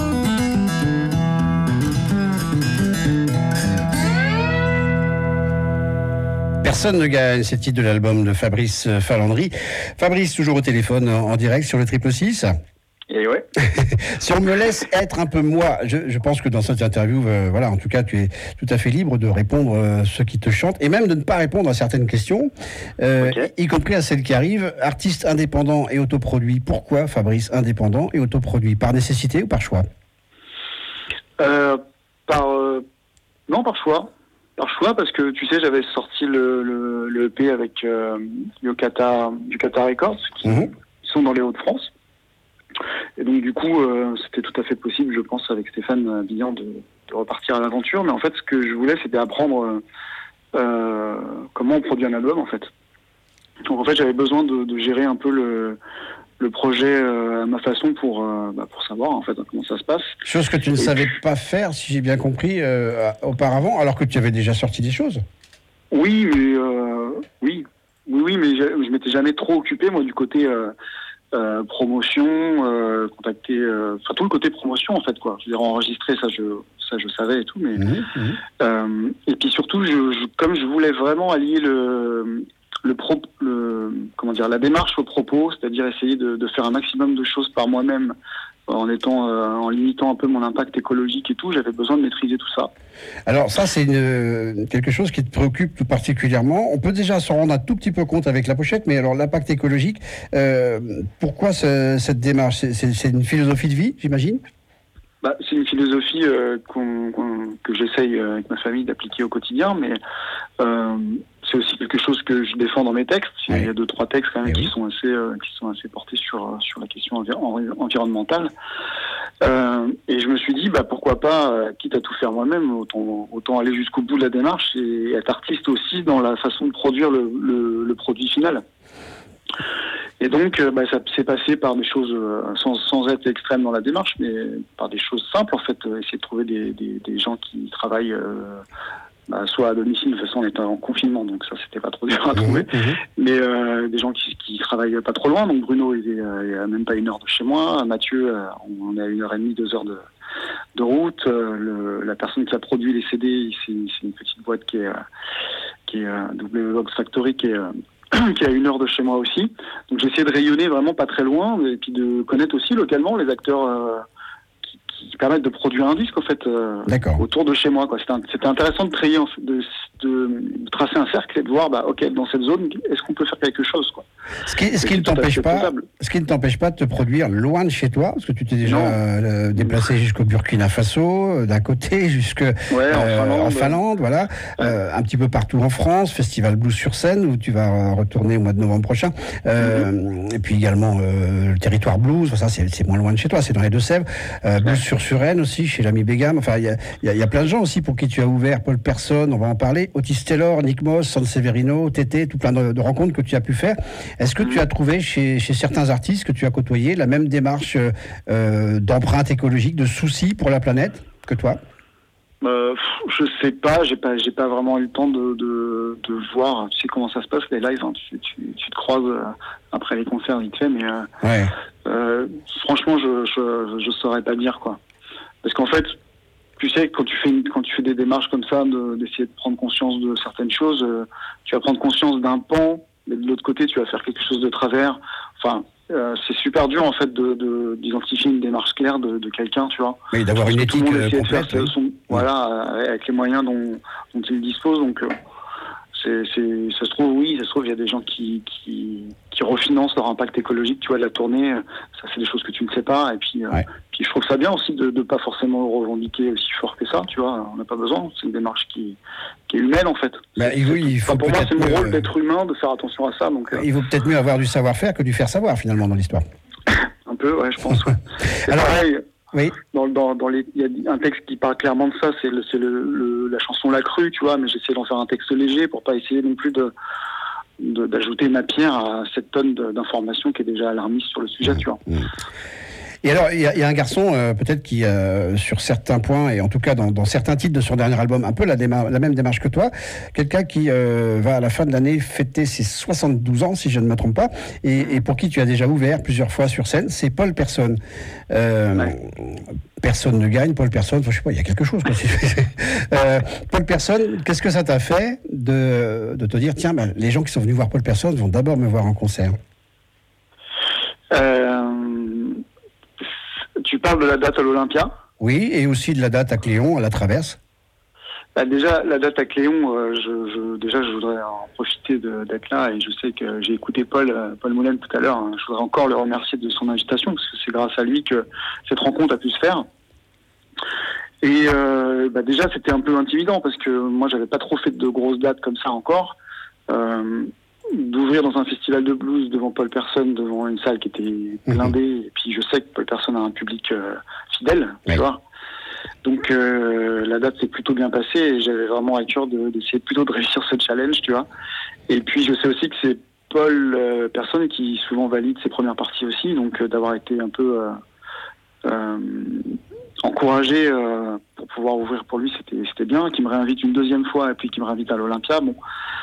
A: Personne ne gagne, c'est le titre de l'album de Fabrice Fallandry. Fabrice, toujours au téléphone, en direct sur le triple six.
D: Et ouais.
A: Si on me laisse être un peu moi, je, je pense que dans cette interview, euh, voilà, en tout cas, tu es tout à fait libre de répondre à ceux qui te chantent et même de ne pas répondre à certaines questions, euh, okay. y compris à celles qui arrivent. Artiste indépendant et autoproduit. Pourquoi Fabrice indépendant et autoproduit? Par nécessité ou par choix?
D: euh, Par euh, non, par choix. Par choix, parce que tu sais, j'avais sorti le, le, le E P avec euh, Yokata, Yokata Records, qui mmh. sont dans les Hauts-de-France. Et donc, du coup, euh, c'était tout à fait possible, je pense, avec Stéphane Billan, de, de repartir à l'aventure. Mais en fait, ce que je voulais, c'était apprendre euh, comment on produit un album, en fait. Donc, en fait, j'avais besoin de, de gérer un peu le, le projet euh, à ma façon pour, euh, bah, pour savoir, en fait, comment ça se passe.
A: Chose que tu ne Et savais puis... pas faire, si j'ai bien compris, euh, auparavant, alors que tu avais déjà sorti des choses.
D: Oui, mais euh, oui, oui, oui, mais je, je m'étais jamais trop occupé, moi, du côté euh, euh, promotion, euh, contacter, euh, enfin tout le côté promotion, en fait, quoi. Je veux dire, enregistrer, ça, je, ça, je savais et tout, mais mmh, mmh. Euh, et puis surtout, je, je, comme je voulais vraiment allier le le pro, le, comment dire, la démarche au propos, c'est-à-dire essayer de, de faire un maximum de choses par moi-même, en étant, euh, en limitant un peu mon impact écologique et tout, j'avais besoin de maîtriser tout ça.
A: Alors ça, c'est une, quelque chose qui te préoccupe tout particulièrement. On peut déjà s'en rendre un tout petit peu compte avec la pochette, mais alors l'impact écologique, euh, pourquoi ce, cette démarche? c'est, c'est, c'est une philosophie de vie, j'imagine?
D: Bah, c'est une philosophie euh, qu'on, qu'on, que j'essaye euh, avec ma famille d'appliquer au quotidien, mais euh, c'est aussi quelque chose que je défends dans mes textes. Oui. Il y a deux, trois textes quand même qui, oui. sont assez, euh, qui sont assez portés sur, sur la question envi- environnementale. Euh, et je me suis dit, bah, pourquoi pas, euh, quitte à tout faire moi-même, autant, autant aller jusqu'au bout de la démarche et être artiste aussi dans la façon de produire le, le, le produit final. Et donc, euh, bah, ça s'est passé par des choses, euh, sans, sans être extrême dans la démarche, mais par des choses simples, en fait, euh, essayer de trouver des, des, des gens qui travaillent euh, bah, soit à domicile, de toute façon on était en confinement, donc ça c'était pas trop dur à trouver, mmh, mmh. mais euh, des gens qui, qui travaillent pas trop loin, donc Bruno il est, euh, il est à même pas une heure de chez moi, Mathieu euh, on est à une heure et demie, deux heures de, de route, euh, le, la personne qui a produit les C D, c'est, c'est une petite boîte qui est, euh, qui est euh, W Box Factory, qui est... Euh, qui est à une heure de chez moi aussi. Donc j'ai essayé de rayonner vraiment pas très loin et puis de connaître aussi localement les acteurs euh, qui, qui permettent de produire un disque en fait euh, autour de chez moi, quoi. C'était, un, c'était intéressant de, trayer, de, de, de tracer un cercle et de voir bah ok, dans cette zone est-ce qu'on peut faire quelque chose, quoi.
A: Ce qui, ce qui ne t'empêche pas, ce qui ne t'empêche pas de te produire loin de chez toi, parce que tu t'es déjà euh, déplacé jusqu'au Burkina Faso, euh, d'un côté jusque
D: ouais,
A: euh,
D: en Finlande,
A: en Finlande voilà, ouais. euh, un petit peu partout en France, Festival Blues sur Seine où tu vas retourner au mois de novembre prochain, euh, mm-hmm. et puis également euh, le territoire blues, ça c'est, c'est moins loin de chez toi, c'est dans les Deux-Sèvres, euh, Blues sur Suresnes aussi chez l'ami Begam. Enfin il y a, y, a, y a plein de gens aussi pour qui tu as ouvert, Paul Person, on va en parler, Otis Taylor, Nick Moss, Sanseverino, Tété, tout plein de, de rencontres que tu as pu faire. Est-ce que tu as trouvé chez, chez certains artistes que tu as côtoyés la même démarche euh, d'empreinte écologique, de souci pour la planète que toi?
D: Euh, pff, je sais pas, j'ai pas, j'ai pas vraiment eu le temps de, de, de voir. Tu sais comment ça se passe les lives, hein, tu, tu, tu te croises euh, après les concerts vite fait, mais euh,
A: Ouais.
D: euh, franchement, je, je, je saurais pas dire quoi. Parce qu'en fait, tu sais, quand tu fais, une, quand tu fais des démarches comme ça, de, d'essayer de prendre conscience de certaines choses, euh, tu vas prendre conscience d'un pan, mais de l'autre côté, tu vas faire quelque chose de travers. Enfin, euh, c'est super dur en fait de, de d'identifier une démarche claire de, de quelqu'un, tu vois.
A: Oui, d'avoir une
D: Parce que tout le
A: éthique
D: monde
A: euh,
D: essaie de faire
A: complète.
D: son-
A: oui.
D: voilà, avec les moyens dont, dont il dispose. Donc, euh, c'est, c'est, ça se trouve, oui, ça se trouve, il y a des gens qui, qui, qui refinancent leur impact écologique, tu vois, de la tournée. Ça, c'est des choses que tu ne sais pas. Et puis, euh,
A: Ouais.
D: puis je trouve ça bien aussi de ne pas forcément revendiquer aussi fort que ça, tu vois. On n'a pas besoin. C'est une démarche qui, qui est humaine, en fait.
A: Bah,
D: C'est-
A: oui,
D: c'est-
A: il faut
D: enfin, pour moi,
A: peut-être
D: c'est mon
A: mieux,
D: rôle
A: euh,
D: d'être humain, de faire attention à ça. Donc, euh,
A: Il vaut peut-être mieux avoir du savoir-faire que du faire savoir, finalement, dans l'histoire.
D: un peu, ouais, je pense. Ouais. C'est
A: Alors,
D: pareil.
A: Oui.
D: Dans, dans, dans les, il y a un texte qui parle clairement de ça, c'est, le, c'est le, le, la chanson La Crue, tu vois, mais j'essaie d'en faire un texte léger pour pas essayer non plus de, de d'ajouter ma pierre à cette tonne de, d'informations qui est déjà alarmiste sur le sujet, tu vois.
A: Et alors, il y, a- il y a un garçon, euh, peut-être, qui, euh, sur certains points, et en tout cas dans, dans certains titres de son dernier album, un peu la, déma- la même démarche que toi, quelqu'un qui euh, va à la fin de l'année fêter ses soixante-douze ans, si je ne me trompe pas, et, et pour qui tu as déjà ouvert plusieurs fois sur scène, c'est Paul Personne. Euh,
D: Ouais.
A: Personne ne gagne, Paul Personne, enfin, je sais pas, il y a quelque chose. Quoi. euh, Paul Personne, qu'est-ce que ça t'a fait de, de te dire, tiens, ben, les gens qui sont venus voir Paul Personne vont d'abord me voir en concert?
D: Euh, tu parles de la date à l'Olympia.
A: Oui, et aussi de la date à Cléon, à la Traverse.
D: Bah déjà, la date à Cléon, euh, je, je, déjà, je voudrais en profiter de, d'être là, et je sais que j'ai écouté Paul, euh, Paul Moulin tout à l'heure. Hein. Je voudrais encore le remercier de son invitation, parce que c'est grâce à lui que cette rencontre a pu se faire. Et euh, bah déjà, c'était un peu intimidant, parce que moi, j'avais pas trop fait de grosses dates comme ça encore. Euh, d'ouvrir dans un festival de blues devant Paul Personne, devant une salle qui était blindée, et puis je sais que Paul Personne a un public euh, fidèle,
A: Oui.
D: tu vois. Donc euh, la date s'est plutôt bien passée et j'avais vraiment à cœur de, d'essayer plutôt de réussir ce challenge, tu vois. Et puis je sais aussi que c'est Paul euh, Personne qui souvent valide ses premières parties aussi, donc euh, d'avoir été un peu euh, euh, encouragé euh, pour pouvoir ouvrir pour lui, c'était, c'était bien. Qu'il me réinvite une deuxième fois et puis qu'il me réinvite à l'Olympia, bon.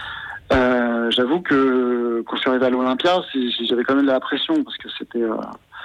D: Euh, j'avoue que quand je suis arrivé à l'Olympia, c'est, j'avais quand même de la pression parce que c'était euh,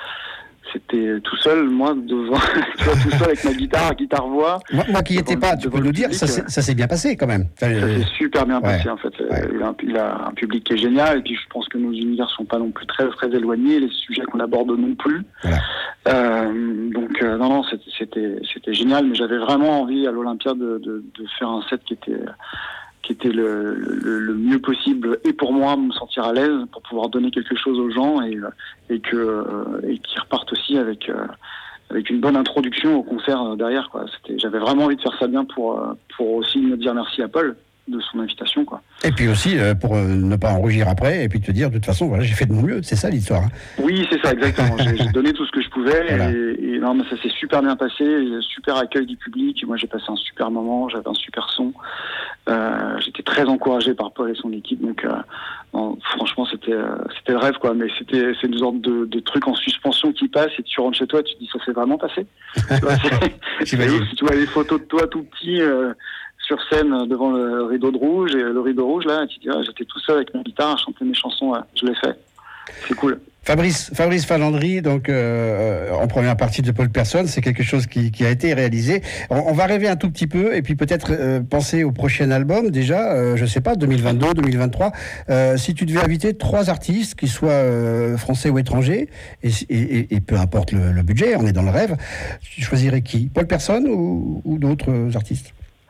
D: c'était tout seul, moi, devant, tu vois, tout seul avec ma guitare, guitare voix.
A: Moi, moi qui n'y étais
D: Devant-
A: pas, tu
D: devant
A: peux
D: le
A: nous dire,
D: public,
A: ça, s'est- ça s'est bien passé quand même. Enfin,
D: Ça
A: euh,
D: s'est super bien passé
A: ouais.
D: en fait.
A: Ouais.
D: Il, a un, il a un public qui est génial et puis je pense que nos univers sont pas non plus très très éloignés, les sujets qu'on aborde non plus.
A: Voilà.
D: Euh, donc euh, non non c'était c'était c'était génial, mais j'avais vraiment envie à l'Olympia de, de, de faire un set qui était qui était le, le, le mieux possible et pour moi me sentir à l'aise pour pouvoir donner quelque chose aux gens et et que euh, et qu'ils repartent aussi avec euh, avec une bonne introduction au concert derrière quoi. C'était j'avais vraiment envie de faire ça bien pour euh, pour aussi me dire merci à Paul de son invitation quoi.
A: Et puis aussi, euh, pour euh, ne pas en rougir après, et puis te dire, de toute façon, voilà, j'ai fait de mon mieux, c'est ça l'histoire. Hein.
D: Oui, c'est ça, exactement. J'ai, j'ai donné tout ce que je pouvais
A: Voilà.
D: et, et non, mais ça s'est super bien passé. Il y a un super accueil du public. Moi, j'ai passé un super moment. J'avais un super son. Euh, j'étais très encouragé par Paul et son équipe. Donc, euh, non, franchement, c'était euh, c'était le rêve, quoi. Mais c'était c'est une sorte de, de truc en suspension qui passe et tu rentres chez toi, et tu te dis ça s'est vraiment passé. Tu vois, c'est,
A: J'imagine.
D: c'est ouf. Si tu vois les photos de toi tout petit. Euh, sur scène devant le rideau de rouge et le rideau rouge là, et tu dis ah, j'étais tout seul avec ma guitare à chanter mes chansons, ouais. Je l'ai fait. C'est cool.
A: Fabrice, Fabrice Falandry, donc euh, en première partie de Paul Personne, c'est quelque chose qui, qui a été réalisé. On, on va rêver un tout petit peu et puis peut-être euh, penser au prochain album déjà, euh, je sais pas, deux mille vingt-deux, deux mille vingt-trois. Euh, si tu devais inviter trois artistes, qu'ils soient euh, français ou étrangers, et, et, et peu importe le, le budget, on est dans le rêve, tu choisirais qui? Paul Personne ou, ou d'autres artistes?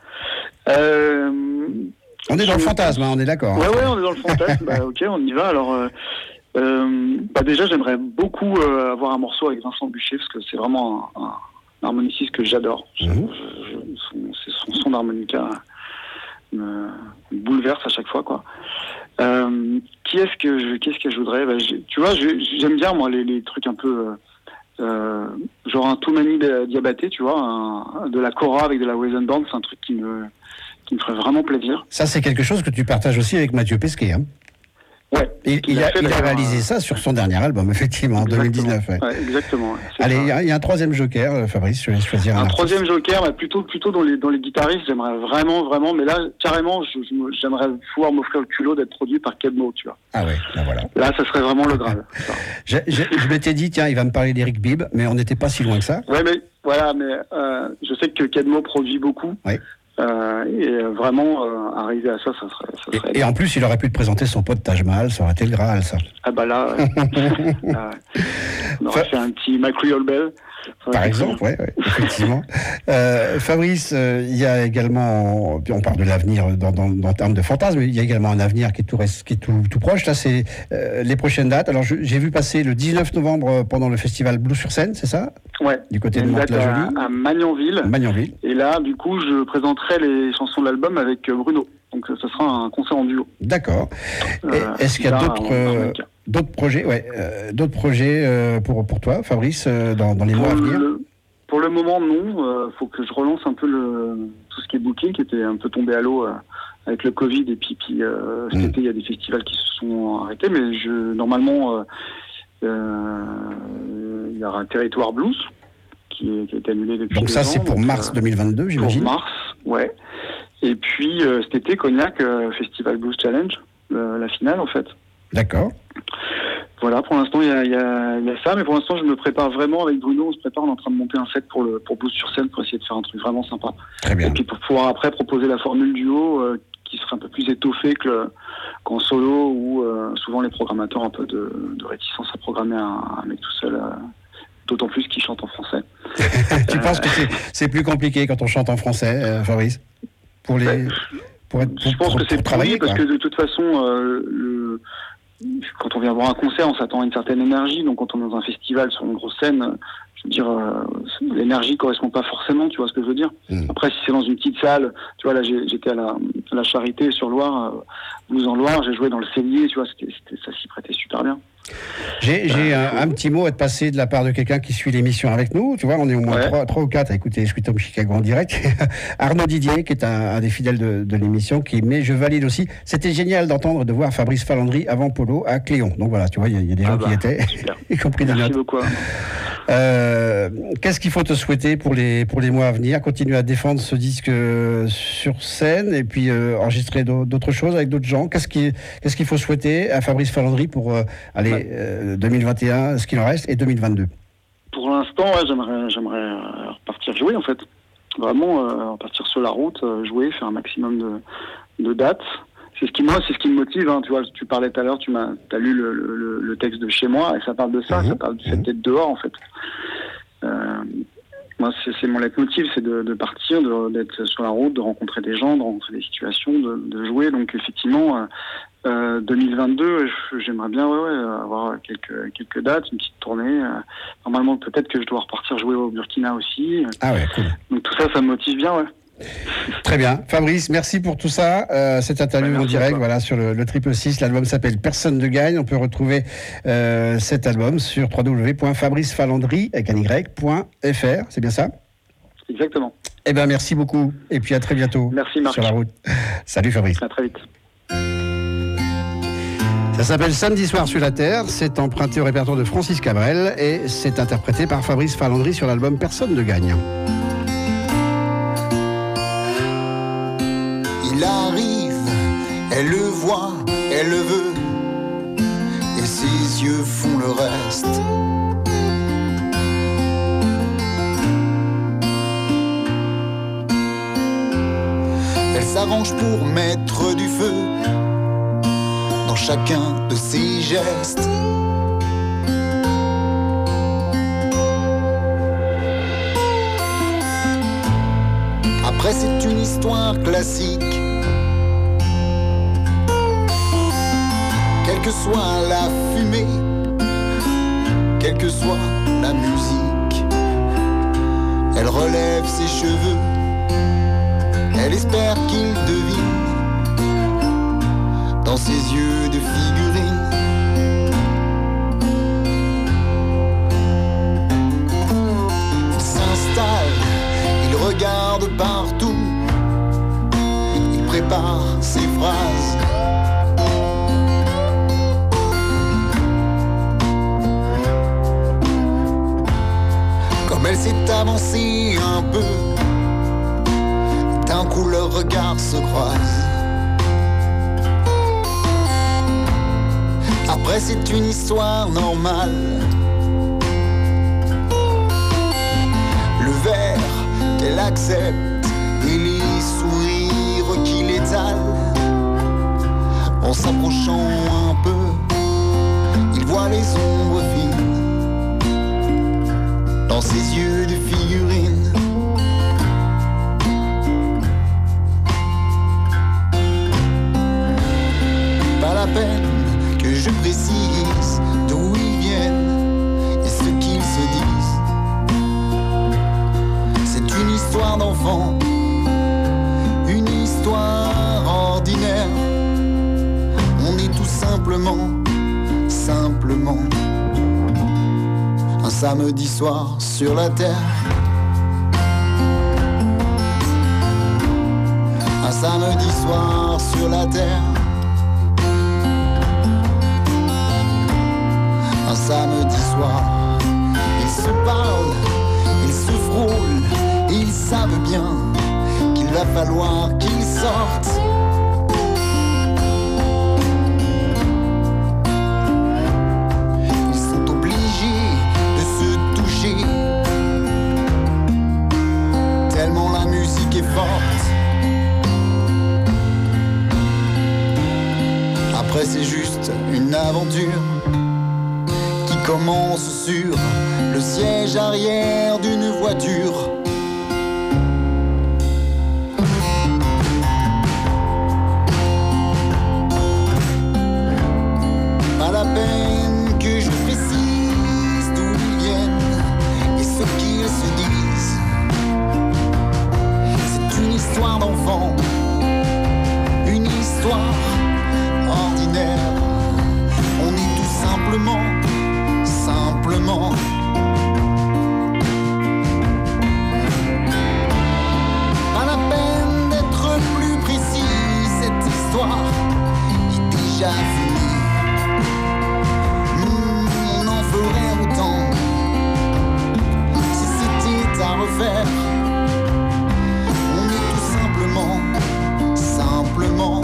D: Euh,
A: On est dans le
D: je-
A: fantasme, hein, on est d'accord.
D: Ouais,
A: hein.
D: ouais, on est dans le fantasme. Bah, ok, on y va. Alors, euh, euh, bah, déjà, j'aimerais beaucoup euh, avoir un morceau avec Vincent Buchet parce que c'est vraiment un, un, un harmoniciste que j'adore. Je-
A: Mhm.
D: je- je- son, c'est son son d'harmonica me, me bouleverse à chaque fois, quoi. Euh, qui est-ce que je, qu'est-ce que je voudrais bah, j'ai- Tu vois, je- j'aime bien moi les, les trucs un peu. Euh, euh, genre un Toumani Diabaté, tu vois, un, de la Cora avec de la Wesen Band, c'est un truc qui me qui me ferait vraiment plaisir.
A: Ça, c'est quelque chose que tu partages aussi avec Mathieu Pesquet. Hein.
D: Ouais.
A: Il,
D: qu'il
A: il a,
D: fait,
A: il a
D: d'ailleurs,
A: réalisé
D: euh,
A: ça sur son dernier album, effectivement, en deux mille dix-neuf. Ouais.
D: Ouais, exactement. Ouais, c'est
A: Allez,
D: ça.
A: il y, a- il y a un troisième joker, euh, Fabrice, je vais choisir un,
D: Un
A: artiste.
D: troisième joker, bah, plutôt plutôt dans les dans les guitaristes, j'aimerais vraiment vraiment, mais là carrément, je- je me- j'aimerais pouvoir m'offrir le culot d'être produit par Kedmo, tu vois.
A: Ah ouais, ben voilà.
D: Là, ça serait vraiment le Graal. ça.
A: Je, je, je m'étais dit, tiens, il va me parler d'Eric Bibb, mais on n'était pas si loin que ça.
D: Ouais, mais voilà, mais euh, je sais que Kedmo produit beaucoup.
A: Oui.
D: Euh, et euh, vraiment euh, arriver à ça, ça serait. Ça serait
A: Et, et en plus, il aurait pu te présenter son pote Taj Mahal, ça aurait été le Graal, ça.
D: Ah bah là, euh, là, on aurait
A: Fa-
D: fait un petit McCreole Bell.
A: Par exemple, oui, ouais, effectivement. Euh, Fabrice, euh, il y a également, puis on parle de l'avenir dans, dans, dans termes de fantasme, mais il y a également un avenir qui est tout, reste- qui est tout, tout proche. Là, c'est euh, les prochaines dates. Alors, je- j'ai vu passer le dix-neuf novembre euh, pendant le festival Blues sur scène, c'est ça?
D: Ouais.
A: Du côté de
D: Une date à,
A: Mantes-la-Jolie,
D: à Magnanville.
A: Magnanville.
D: Et là, du coup, je présenterai les chansons de l'album avec euh, Bruno. Donc, euh, ce sera un concert en duo.
A: D'accord. Et
D: Euh,
A: Est-ce qu'il y a
D: là,
A: d'autres
D: en
A: euh,
D: harmonica.
A: d'autres projets, ouais, euh, d'autres projets euh, pour pour toi, Fabrice, euh, dans, dans les mois à
D: Pour
A: venir?
D: le, pour le moment, non. Euh, faut que je relance un peu le, tout ce qui est booking, qui était un peu tombé à l'eau euh, avec le Covid. Et puis, puis euh, cet
A: Mm.
D: été, il y a des festivals qui se sont arrêtés. Mais je, normalement, euh, euh, il y aura un Territoire Blues qui, est, qui a été annulé depuis
A: Donc
D: deux
A: ça,
D: ans,
A: c'est pour
D: donc,
A: mars
D: euh,
A: deux mille vingt-deux, j'imagine.
D: Pour mars, ouais. Et puis euh, cet été, Cognac, euh, Festival Blues Challenge, euh, la finale en fait.
A: D'accord.
D: Voilà, pour l'instant il y a, il y, a, il y a ça, mais pour l'instant je me prépare vraiment avec Bruno, on se prépare, on est en train de monter un set pour le pour Blues sur scène pour essayer de faire un truc vraiment sympa.
A: Très bien.
D: Et puis pour pouvoir après proposer la formule duo euh, qui serait un peu plus étoffée que le, qu'en solo où euh, souvent les programmateurs ont un peu de, de réticence à programmer un, un mec tout seul. Euh, D'autant plus qu'il chante en français.
A: Tu penses que c'est, c'est plus compliqué quand on chante en français, euh, Fabrice, pour les,
D: Ouais.
A: pour être, pour,
D: Je pense
A: pour-
D: que c'est
A: pour travailler,
D: parce
A: quoi.
D: que de toute façon, euh, le, quand on vient voir un concert, on s'attend à une certaine énergie. Donc quand on est dans un festival sur une grosse scène, euh, je veux dire, euh, l'énergie correspond pas forcément. Tu vois ce que je veux dire?
A: Mm.
D: Après, si c'est dans une petite salle, tu vois, là j'ai- j'étais à la, à la Charité sur Loire, euh, Blues en Loire, j'ai joué dans le cellier, tu vois, c'était, c'était, ça s'y prêtait super bien.
A: J'ai, j'ai un, un petit mot à te passer de la part de quelqu'un qui suit l'émission avec nous. Tu vois, on est au moins
D: Ouais.
A: trois, trois ou quatre à écouter Sweet Home Chicago en direct. Arnaud Didier, qui est un, un des fidèles de, de l'émission, qui, mais je valide aussi. C'était génial d'entendre, de voir Fabrice Falandry avant Polo à Cléon. Donc voilà, tu vois, il y, a- il y a des
D: Ah
A: gens
D: bah,
A: qui y étaient,
D: super.
A: y compris des
D: Merci
A: notes.
D: beaucoup.
A: Euh, qu'est-ce qu'il faut te souhaiter pour les, pour les mois à venir? Continuer à défendre ce disque euh, sur scène et puis euh, enregistrer d'au- d'autres choses avec d'autres gens. Qu'est-ce, qui, qu'est-ce qu'il faut souhaiter à Fabrice Falandry pour euh, aller,
D: Ouais.
A: euh, deux mille vingt et un, ce qu'il en reste, et deux mille vingt-deux?
D: Pour l'instant, ouais, j'aimerais, j'aimerais euh, repartir jouer en fait. Vraiment euh, repartir sur la route, euh, jouer, faire un maximum de, de dates. C'est ce qui moi, c'est ce qui me motive. Hein. Tu vois, tu parlais tout à l'heure, tu m'as, t'as lu le, le, le texte de Chez moi et ça parle de ça,
A: Mhm.
D: ça parle du fait
A: Mhm.
D: d'être dehors en fait. Euh, moi, c'est, c'est mon leitmotiv, c'est de, de partir, de, d'être sur la route, de rencontrer des gens, de rencontrer des situations, de, de jouer. Donc effectivement. Euh, Euh, deux mille vingt-deux, je- j'aimerais bien ouais, ouais, avoir quelques, quelques dates, une petite tournée. Euh, normalement, peut-être que je dois repartir jouer au Burkina aussi.
A: Ah ouais, cool.
D: Donc tout ça, ça me motive bien, ouais.
A: Très bien. Fabrice, merci pour tout ça. Euh, cette interview
D: Ouais,
A: en
D: merci à
A: direct,
D: toi.
A: voilà, sur le, le triple six. L'album s'appelle Personne ne gagne. On peut retrouver euh, cet album sur w w w point fabrice falandry avec un y point f r. C'est bien ça?
D: Exactement.
A: Eh bien, merci beaucoup. Et puis à très bientôt.
D: Merci, Marc.
A: Sur la route. Salut Fabrice.
D: À très vite.
A: Ça s'appelle Samedi soir sur la Terre. C'est emprunté au répertoire de Francis Cabrel et c'est interprété par Fabrice Falandry sur l'album Personne ne gagne.
C: Il arrive, elle le voit, elle le veut, et ses yeux font le reste. Elle s'arrange pour mettre du feu dans chacun de ses gestes. Après c'est une histoire classique. Quelle que soit la fumée, quelle que soit la musique, elle relève ses cheveux, elle espère qu'il devine dans ses yeux de figurine. Il s'installe, il regarde partout, il prépare ses phrases. mais elle s'est avancée un peu. D'un coup leurs regards se croisent. Après c'est une histoire normale. Le verre qu'elle accepte et les sourires qu'il étale. En s'approchant un peu, il voit les ombres fines dans ses yeux de figurine. Pas la peine que je précise d'où ils viennent et ce qu'ils se disent. C'est une histoire d'enfant, une histoire ordinaire. On est tout simplement, simplement un samedi soir sur la terre. Un samedi soir sur la terre. Un samedi soir, ils se parlent, ils se frôlent, et ils savent bien qu'il va falloir qu'ils sortent. Ils sont obligés de se toucher, tellement la musique est forte. Après c'est juste une aventure commence sur le siège arrière d'une voiture. Pas la peine que je précise d'où ils viennent et ce qu'ils se disent. C'est une histoire d'enfant, une histoire ordinaire. On est tout simplement simplement. Pas la peine d'être plus précis, cette histoire est déjà finie. Mmh, on en ferait autant si c'était à refaire. On est tout simplement, simplement.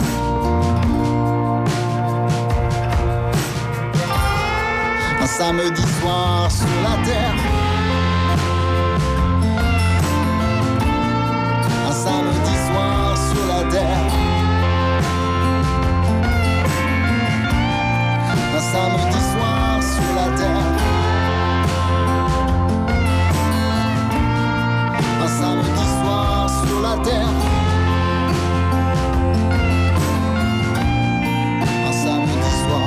C: Un samedi soir sur la terre. Un samedi soir sur la terre. Un samedi soir sur la terre. Un samedi soir sur la terre. Un samedi soir.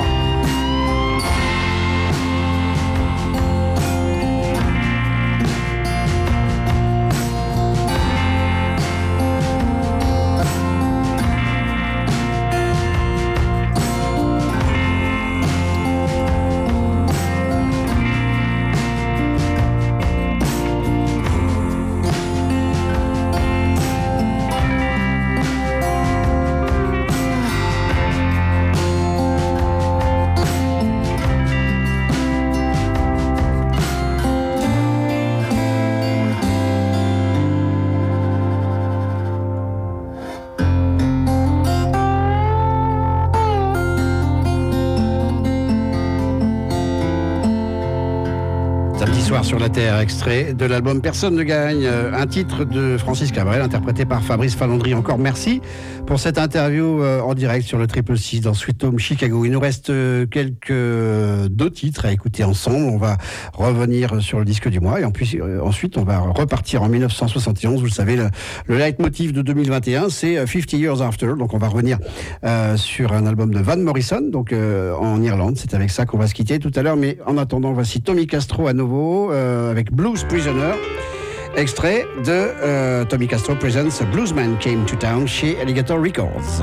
A: Sur la Terre, extrait de l'album Personne ne gagne, un titre de Francis Cabrel interprété par Fabrice Fallandry. Encore merci pour cette interview en direct sur le Triple six dans Sweet Home Chicago. Il nous reste quelques deux titres à écouter ensemble. On va revenir sur le disque du mois et en plus, ensuite on va repartir en dix-neuf cent soixante et onze. Vous le savez, le, le leitmotiv de deux mille vingt et un, c'est cinquante Years After. Donc on va revenir euh, sur un album de Van Morrison, donc euh, en Irlande. C'est avec ça qu'on va se quitter tout à l'heure. Mais en attendant, voici Tommy Castro à nouveau. Euh, avec Blues Prisoner, extrait de euh, Tommy Castro Presents A Bluesman Came to Town chez Alligator Records.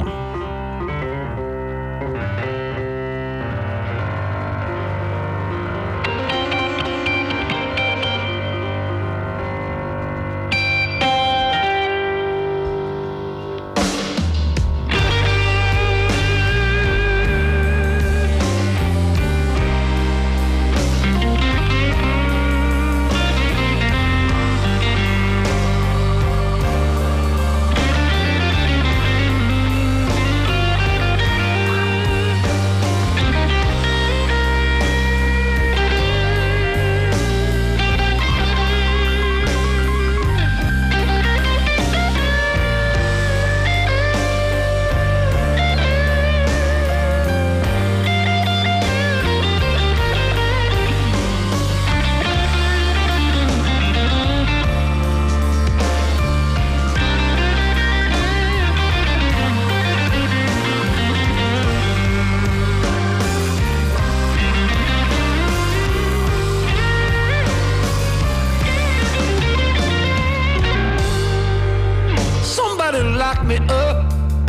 B: lock me up.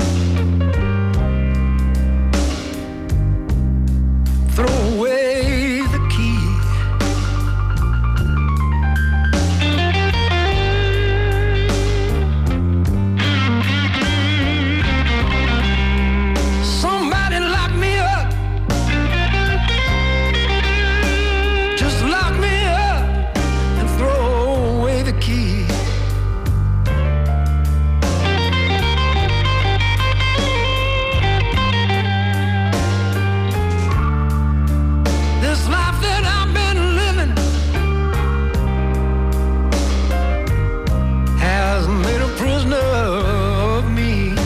B: Throw away the key. Somebody lock me up. Just lock me up and throw away the key. This life that I've been living has made a prisoner of me.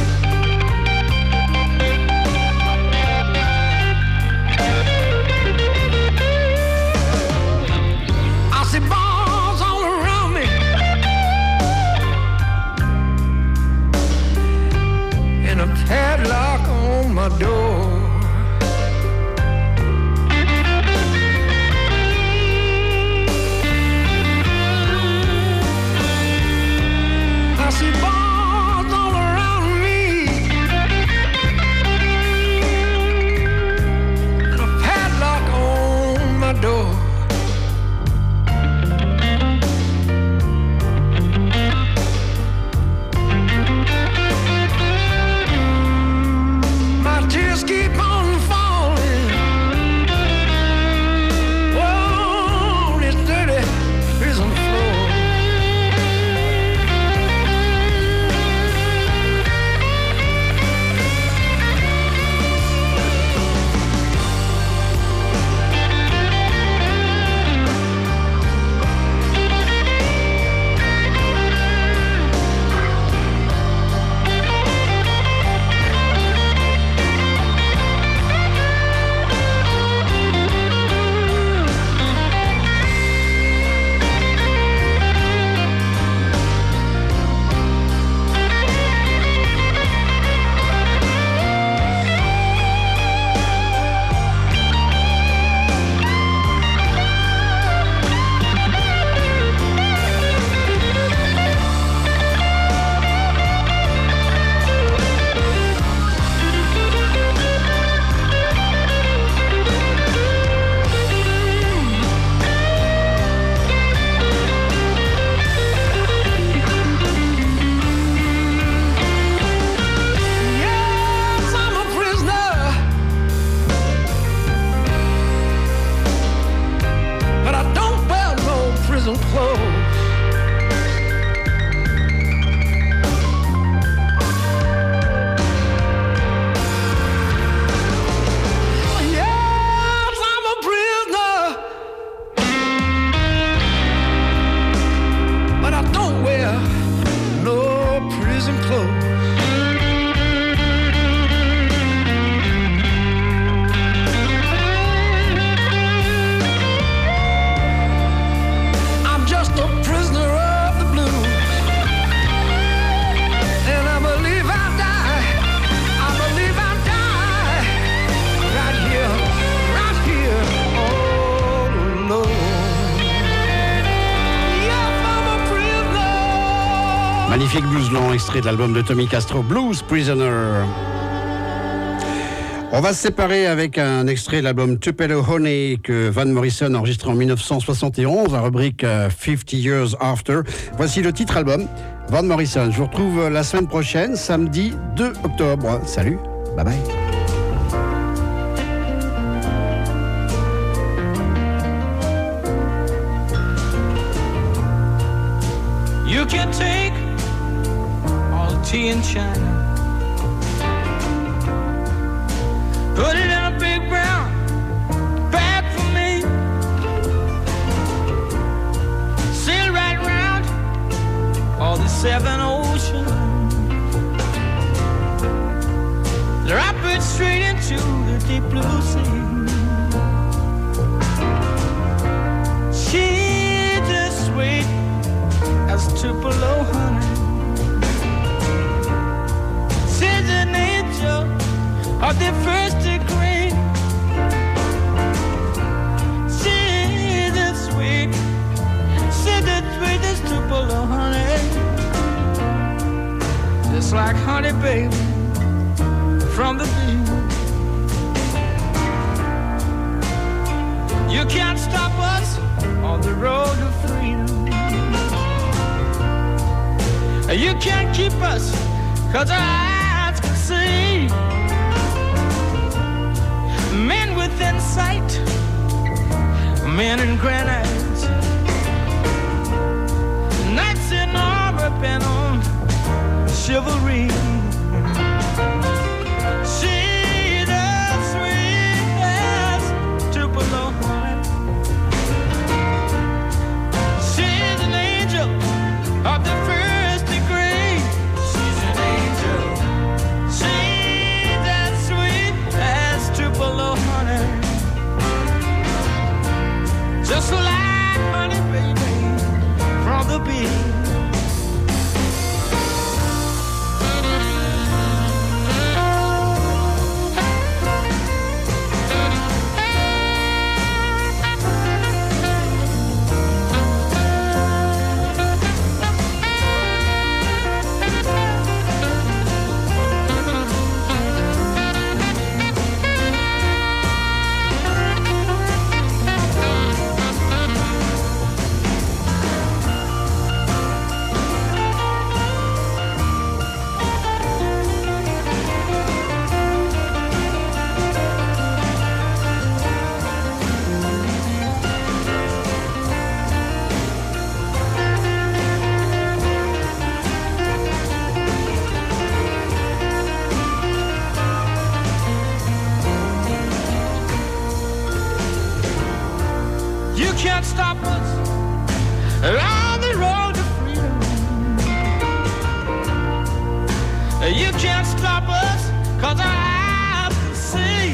B: I see bars all around me and a padlock on my door. I see bars all around me and a padlock on my door. My tears keep on falling. Oh, this dirty prison floor. Yes, I'm a prisoner, but I don't wear no prison clothes. Yes, I'm a prisoner, but I don't wear no prison clothes. I'm just a prisoner of the blues, and I believe I'll die. I believe I'll die right here, right here, all alone. Yes, I'm a prisoner.
A: Magnifique blues long, extrait de l'album de Tommy Castro, Blues Prisoner. On va se séparer avec un extrait de l'album Tupelo Honey que Van Morrison a enregistré en dix-neuf cent soixante et onze, la rubrique euh, fifty Years After. Voici le titre album, Van Morrison. Je vous retrouve la semaine prochaine, samedi deux octobre. Salut, bye bye.
E: You can take all the tea in China, put it in a big brown bag for me, sail right round all the seven oceans, drop it straight into the deep blue sea. She's as sweet as Tupelo honey. She's an angel of the first degree. She's as sweet, she's as sweet as Tupelo honey. The just like honey, baby, from the bee. You can't stop us on the road to freedom. You can't keep us, cause our eyes can see. Men within sight, men in granite, knights in armor bent on chivalry. She's as sweet as Tupelo honey. She's an angel of the first degree. She's an angel. She's as sweet as Tupelo honey. Just like honey, baby, from the bee. Can't stop us on the road to freedom. You can't stop us, cause our eyes can see.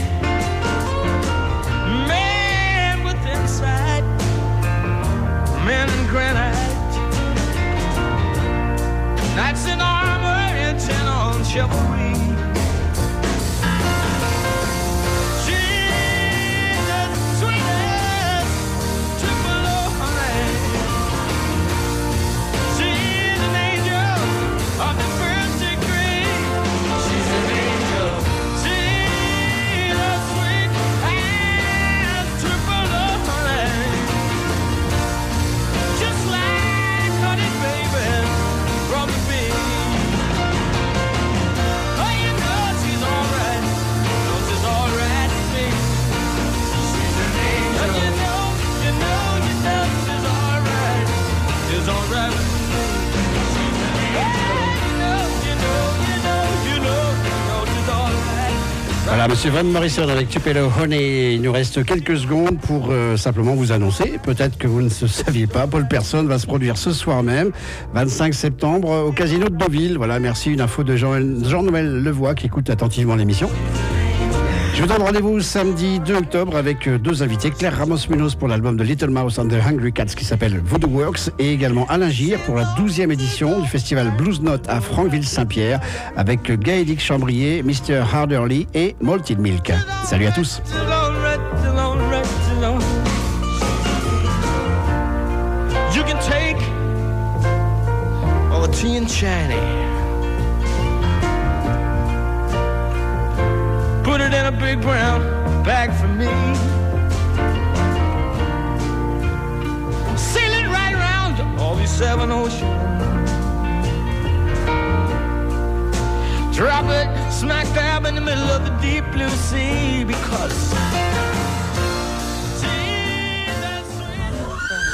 E: Man with insight, men in granite, knights in armor intent on chivalry.
A: Voilà, Monsieur Van Morrison avec Tupelo Honey. Il nous reste quelques secondes pour euh, simplement vous annoncer, peut-être que vous ne le saviez pas, Paul Persson va se produire ce soir même, vingt-cinq septembre, au Casino de Deauville. Voilà, merci, une info de Jean, Jean-Noël Levoix qui écoute attentivement l'émission. Je vous donne rendez-vous samedi deux octobre avec deux invités, Claire Ramos-Munoz pour l'album de Little Mouse and the Hungry Cats qui s'appelle Voodoo Works et également Alain Gir pour la douzième édition du festival Blues Note à Franqueville-Saint-Pierre avec Gaëdic Chambrier, mister Harderly et Malted Milk. Salut à tous.
E: You can take all the tea and Chinese, put it in a big brown bag for me, sail it right around all these seven oceans, drop it smack dab in the middle of the deep blue sea, because